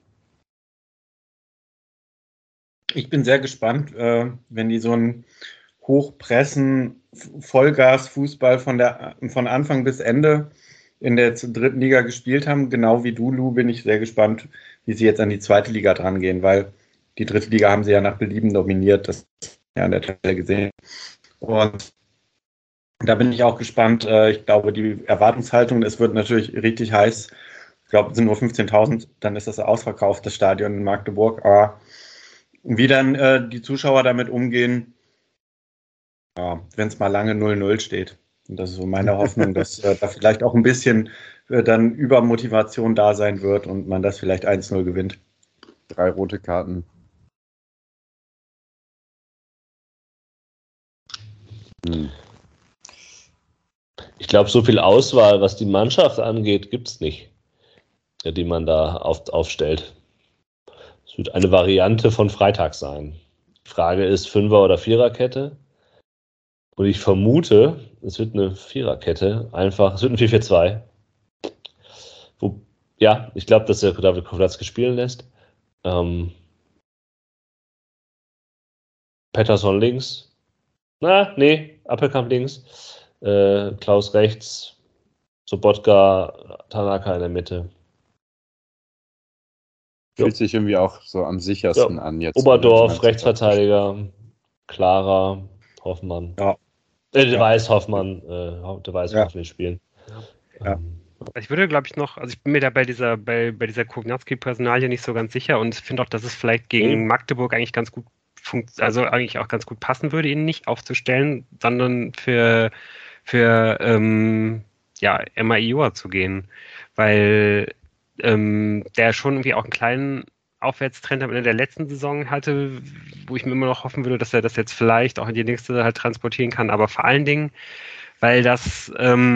Ich bin sehr gespannt, wenn die so einen Hochpressen, Vollgas-Fußball von Anfang bis Ende in der dritten Liga gespielt haben. Genau wie du, Lou, bin ich sehr gespannt, wie sie jetzt an die zweite Liga dran gehen, weil die dritte Liga haben sie ja nach Belieben dominiert. Das ja an der Tabelle gesehen. Und da bin ich auch gespannt. Ich glaube, die Erwartungshaltung, es wird natürlich richtig heiß. Ich glaube, es sind nur 15.000, dann ist das ausverkauft, das Stadion in Magdeburg. Aber wie dann die Zuschauer damit umgehen, ja, wenn es mal lange 0-0 steht. Und das ist so meine Hoffnung, dass da vielleicht auch ein bisschen dann Übermotivation da sein wird und man das vielleicht 1-0 gewinnt. 3 rote Karten. Ich glaube, so viel Auswahl, was die Mannschaft angeht, gibt es nicht, die man da aufstellt. Es wird eine Variante von Freitag sein. Die Frage ist Fünfer- oder Viererkette. Und ich vermute, es wird eine Viererkette. Es wird ein 4-4-2. Ja, ich glaube, dass der David Kowalski spielen lässt. Pettersson links. Appelkamp links. Klaus rechts. Sobotka, Tanaka in der Mitte. Fühlt sich irgendwie auch so am sichersten an jetzt. Oberdorf, Rechtsverteidiger, Clara, Hoffmann. Ja. Der weiß Hoffmann, Hoffmann will spielen. Ja. Ich würde, glaube ich, also ich bin mir da bei dieser Kognatski-Personalie nicht so ganz sicher und finde auch, dass es vielleicht gegen Magdeburg eigentlich ganz gut eigentlich auch ganz gut passen würde, ihn nicht aufzustellen, sondern für Emma Ioa zu gehen, weil der schon irgendwie auch einen kleinen Aufwärtstrend am Ende der letzten Saison hatte, wo ich mir immer noch hoffen würde, dass er das jetzt vielleicht auch in die nächste halt transportieren kann, aber vor allen Dingen, weil das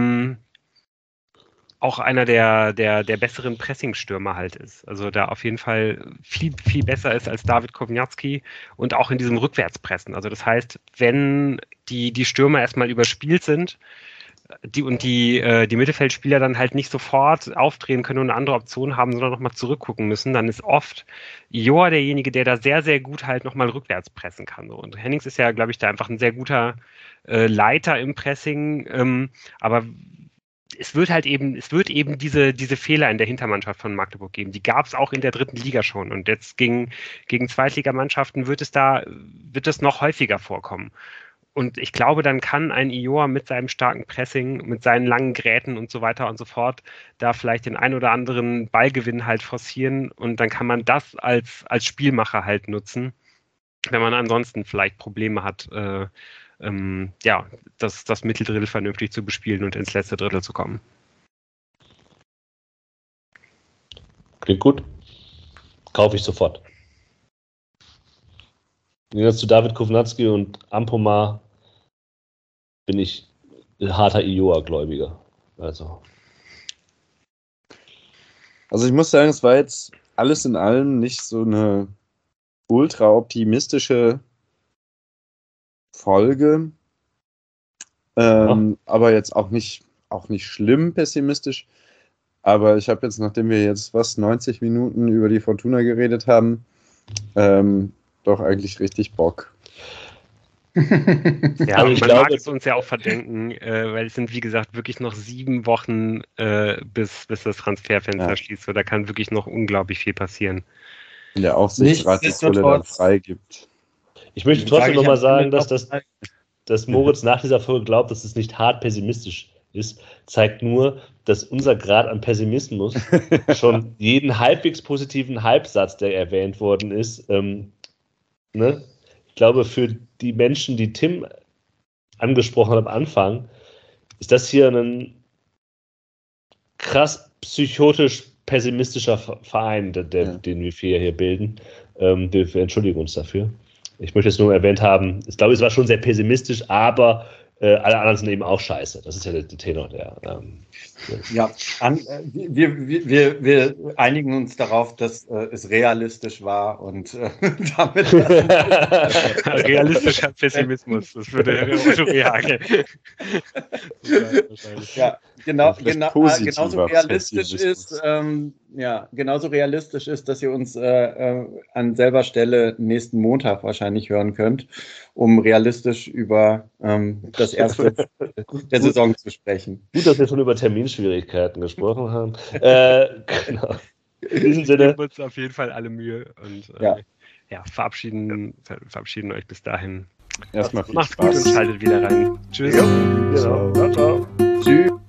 auch einer der besseren Pressingstürmer halt ist. Also da auf jeden Fall viel, viel besser ist als David Kownacki und auch in diesem Rückwärtspressen. Also das heißt, wenn die Stürmer erstmal überspielt sind, die Mittelfeldspieler dann halt nicht sofort aufdrehen können und eine andere Option haben, sondern nochmal zurückgucken müssen, dann ist oft Joa derjenige, der da sehr, sehr gut halt nochmal rückwärts pressen kann. Und Hennings ist ja, glaube ich, da einfach ein sehr guter Leiter im Pressing, aber es wird eben diese Fehler in der Hintermannschaft von Magdeburg geben. Die gab es auch in der dritten Liga schon. Und jetzt gegen Zweitligamannschaften wird es noch häufiger vorkommen. Und ich glaube, dann kann ein Ioa mit seinem starken Pressing, mit seinen langen Gräten und so weiter und so fort, da vielleicht den ein oder anderen Ballgewinn halt forcieren. Und dann kann man das als Spielmacher halt nutzen, wenn man ansonsten vielleicht Probleme hat, das Mitteldrittel vernünftig zu bespielen und ins letzte Drittel zu kommen. Klingt gut. Kaufe ich sofort. Jetzt zu David Kownacki und Ampomah bin ich ein harter Ioa-Gläubiger. Also ich muss sagen, es war jetzt alles in allem nicht so eine ultra optimistische Folge, aber jetzt auch nicht schlimm pessimistisch. Aber ich habe jetzt, nachdem wir jetzt 90 Minuten über die Fortuna geredet haben, doch eigentlich richtig Bock. Ja, also man mag es uns ja auch verdenken, weil es sind, wie gesagt, wirklich noch 7 Wochen, bis das Transferfenster schließt. So, da kann wirklich noch unglaublich viel passieren. Wenn der Aufsichtsrat die Kohle dann freigibt. Ich möchte trotzdem nochmal sagen, dass Moritz nach dieser Folge glaubt, dass es nicht hart pessimistisch ist, zeigt nur, dass unser Grad an Pessimismus schon jeden halbwegs positiven Halbsatz, der erwähnt worden ist, ne? Ich glaube, für die Menschen, die Tim angesprochen hat am Anfang, ist das hier ein krass psychotisch pessimistischer Verein, den wir hier bilden. Wir entschuldigen uns dafür. Ich möchte es nur erwähnt haben, ich glaube, es war schon sehr pessimistisch, aber alle anderen sind eben auch scheiße. Das ist ja der Tenor. Wir einigen uns darauf, dass es realistisch war und damit realistischer Pessimismus. Das würde Otto Rehagel. Ja, genauso realistisch ist, genauso realistisch ist, dass ihr uns an selber Stelle nächsten Montag wahrscheinlich hören könnt, um realistisch über das erste der Saison zu sprechen. Gut, dass wir schon über Terminschwierigkeiten gesprochen haben. Genau. In diesem Sinne. Wir geben uns auf jeden Fall alle Mühe und verabschieden euch bis dahin. Erstmal viel Macht's Spaß. gut und schaltet wieder rein. Tschüss. Genau. Ciao. Tschüss.